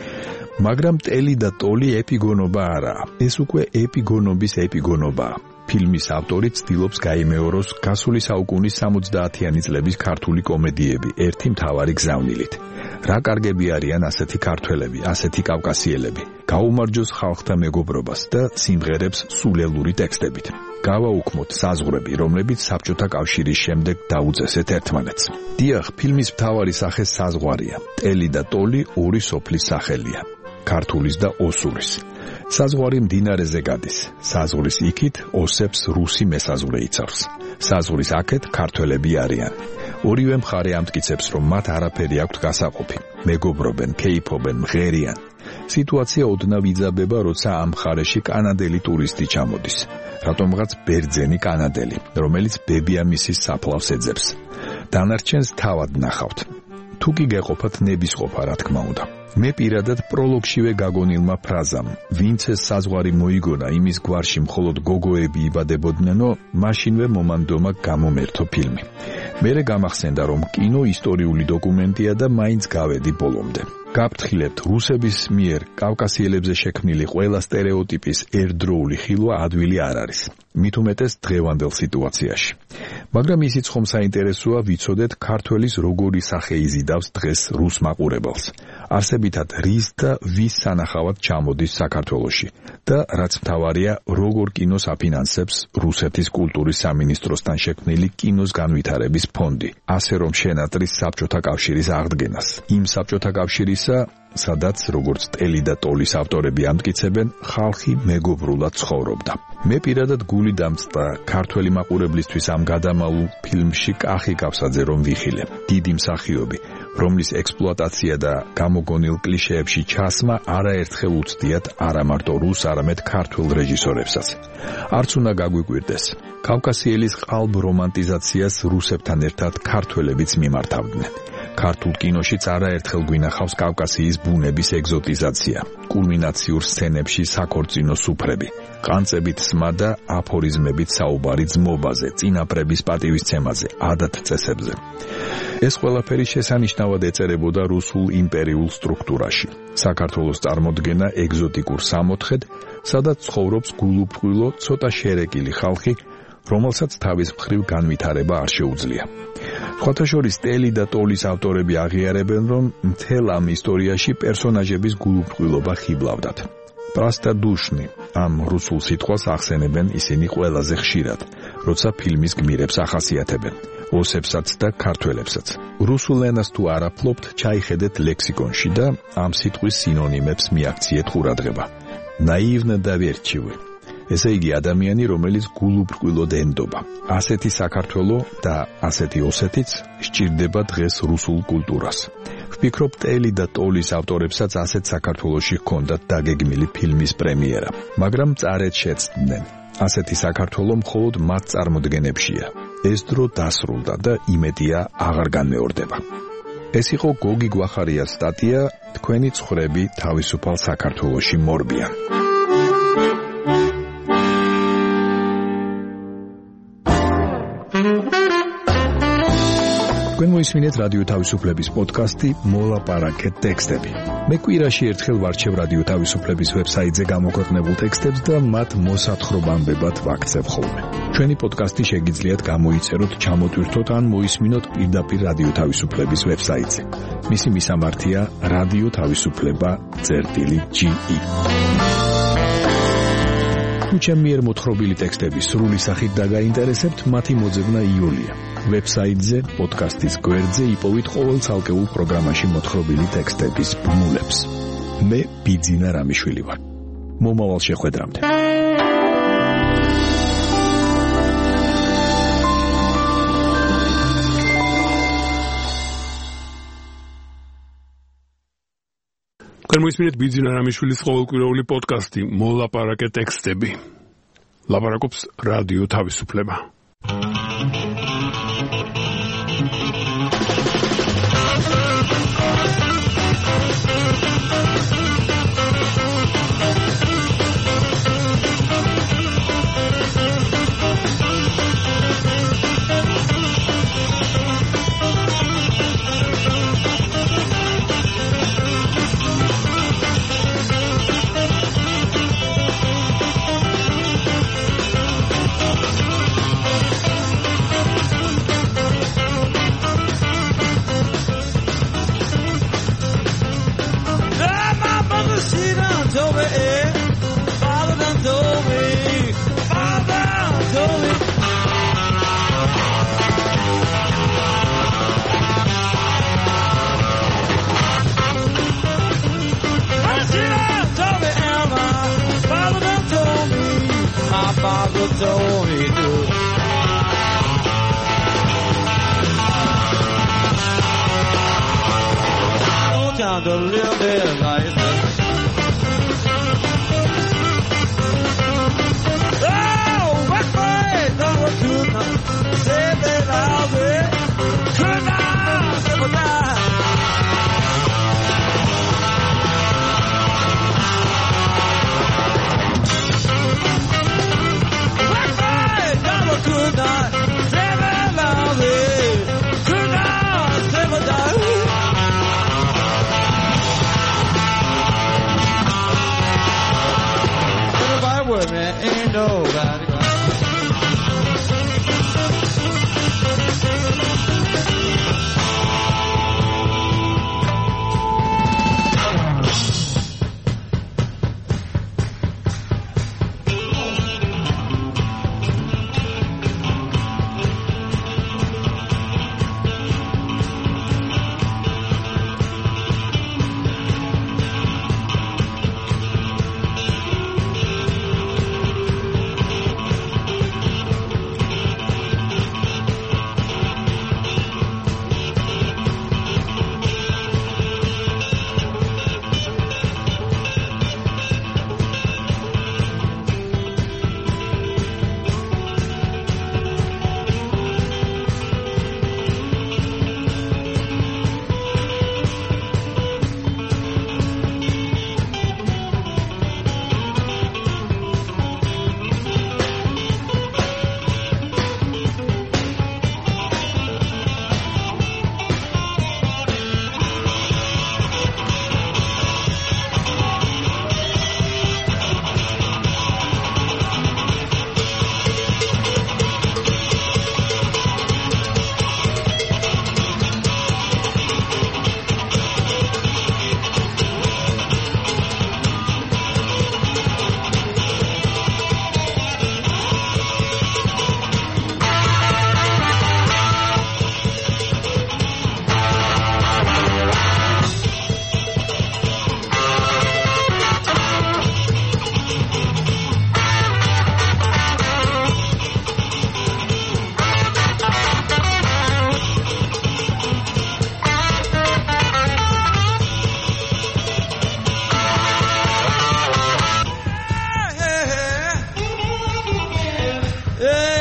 მაგრამ ტელი და ტოლი ეპიგონობა არაა, ეს უკვე ეპიგონობის ეპიგონობაა. ფილმის ავტორი ცდილობს გაიმეოროს გასული საუკუნის სამოცდაათიანი წლების ქართული კომედიები ერთი მთავარი გზავნილით. რა კარგები არიან ასეთი ქართველები, ასეთი კავკასიელები. გაუმარჯოს ხალხთა მეგობრობას და სიმღერებს სულელური ტექსტებით. გავაუქმოთ საზღვრები, რომლებიც საბჭოთა კავშირის შემდეგ დაუწესეთ ერთმანეთს. დიახ, ფილმის მთავარი სახე საზღვარია. ტელი და ტოლი ორი სოფლის სახელია. ქართულის და ოსურის. საზღვარი მდინარეზე გადის. საზღვრის იქით ოსებს რუსი მესაზღვრე იცავს. საზღვრის აქეთ ქართველები არიან. ორივე მხარე ამტკიცებს, რომ მათ არაფერი აქვთ გასაყოფი. მეგობრობენ, კეიფობენ, მღერიან. სიტუაცია ოდნავ იძაბება, როცა ამ მხარეში კანადელი ტურისტი ჩამოდის. რატომღაც ბერძენი კანადელი, რომელიც ბებიამისის საფლავს ეძებს. დანარჩენს თავად ნახავთ. თუ კი გეყოფათ ნებისყოფა, რა თქმა უნდა. მე პირადად პროლოგშივე გაგონილმა ფრაზამ, ვინც ეს საზღვარი მოიგონა, იმის გვარში მხოლოდ გოგოები იბადებოდნენო, მაშინვე მომანდომა გამომერთო ფილმი. მერე გამახსენდა, რომ კინო ისტორიული დოკუმენტია და მაინც გავედი ბოლომდე. გაფრთხილებთ, რუსების მიერ კავკასიელებზე შექმნილი ყველა სტერეოტიპის ერთდროული ხილვა ადვილი არ არის. მით უმეტეს დღევანდელ სიტუაციაში. მაგრამ ისიც ხომ საინტერესოა ვიცოდეთ ქართველის როგორი სახე იზიდავს დღეს რუს მაყურებელს. არსებითად რის და ვის სანახავად ჩამოდის საქართველოში და რაც მთავარია, როგორ კინოს აფინანსებს რუსეთის კულტურის სამინისტროსთან შექმნილი კინოს განვითარების ფონდი, ასე რომ შენატრის საბჭოთა კავშირის აღდგენას. იმ საბჭოთა კავშირისა, სადაც როგორც ტელი და ტოლის ავტორები ამტკიცებენ, ხალხი მეგობრულად ცხოვრობდა. მე პირადად გული დამწყდა ქართველი მაყურებლისთვის ამ გადამალულ ფილმში კახი კავსაძე რომ ვიხილე. დიდი მსახიობი, რომლის ექსპლუატაცია და გამოგონილ კლიშეებში ჩასმა არაერთხელ უცდიათ არა მარტო რუს, არამედ ქართულ რეჟისორებსაც. არც უნდა გაგვიკვირდეს. კავკასიელის ყალბ რომანტიზაციას რუსებთან ერთად ქართველებიც მიმართავდნენ. ქართულ კინოშიც არაერთხელ გვინახავს კავკასიის ბუნების ეგზოტიზაცია, კულმინაციურ სცენებში საქორწინო სუფრები, ყანწებით სმა და აფორიზმებით საუბარი ძმობაზე, წინაპრების პატივისცემაზე, ადათ-წესებზე. ეს ყველაფერი შესანიშნავად ეწერებოდა რუსულ იმპერიულ სტრუქტურაში. საქართველოს წარმოდგენა ეგზოტიკურ სამოთხედ, სადაც ცხოვრობს გულუბრყვილო, ცოტა შერეკილი ხალხი, რომელსაც თავის მხრივ განვითარება არ შეუძლია. სხვათა შორის ტელი და ტოლის ავტორები აღიარებენ, რომ მთელ ამ ისტორიაში პერსონაჟების გულუბრყვილობა ხიბლავდათ. პრასტადუშნი ამ რუსულ სიტყვას ახსენებენ ისინი ყველაზე ხშირად, როცა ფილმის გმირებს ახასიათებენ, ოსებსაც და ქართველებსაც. რუსულ ენას თუ არ აფლობთ, ჩაიხედეთ ლექსიკონში და ამ სიტყვის სინონიმებს მიაქციეთ ყურადღება. ნაივნე და ვერჩივი. ესე იგი ადამიანი, რომელიც გულუბრყვილოდ ენდობა. ასეთი საქართველო და ასეთი ოსეთიც სჭირდება დღეს რუსულ კულტურას. ვფიქრობ, ტელი და ტოლის ავტორებსაც ასეთ საქართველოში ჰქონდათ დაგეგმილი ფილმის პრემიერა, მაგრამ წარეთ შეცდნენ. ასეთი საქართველო მხოლოდ მათ წარმოდგენებშია. ეს დრო დასრულდა და იმედია აღარ განმეორდება. ეს იყო გოგი გვახარიას სტატია თქვენი ცხვრები თავისუფალ საქართველოში მორბიან. თქვენ მოისმინეთ რადიო თავისუფლების პოდკასტი მოლაპარაკეთ ტექსტები. მე კვირაში ერთხელ ვარჩევ რადიო თავისუფლების ვებსაიტზე გამოქვეყნებულ ტექსტებს და მათ მოსათხრობამდებად ვაქცევ ხოლმე. ჩვენი პოდკასტი შეგიძლიათ გამოიწეროთ, ჩამოტვირთოთ ან მოისმინოთ პირდაპირ რადიო თავისუფლების ვებსაიტზე. მისი მისამართია რადიო თავისუფლება წერტილი ჯი ი. თუ ჩემ მიერ მოთხრობილი ტექსტები სრული სახით დაგაინტერესებთ, მათი მოძებნა იოლია. ვებსაიტზე, პოდკასტის გვერდზე იპოვით ყოველ ცალკეულ პროგრამაში მოთხრობილი ტექსტების ბმულებს. მე ბიძინა რამიშვილი ვარ. მომავალ შეხვედრამდე. მოისმინეთ ბიძინა რამიშვილის ყოველკვირეული პოდკასტი მოლაპარაკე ტექსტები. ლაპარაკობს რადიო თავისუფლება. Yeah.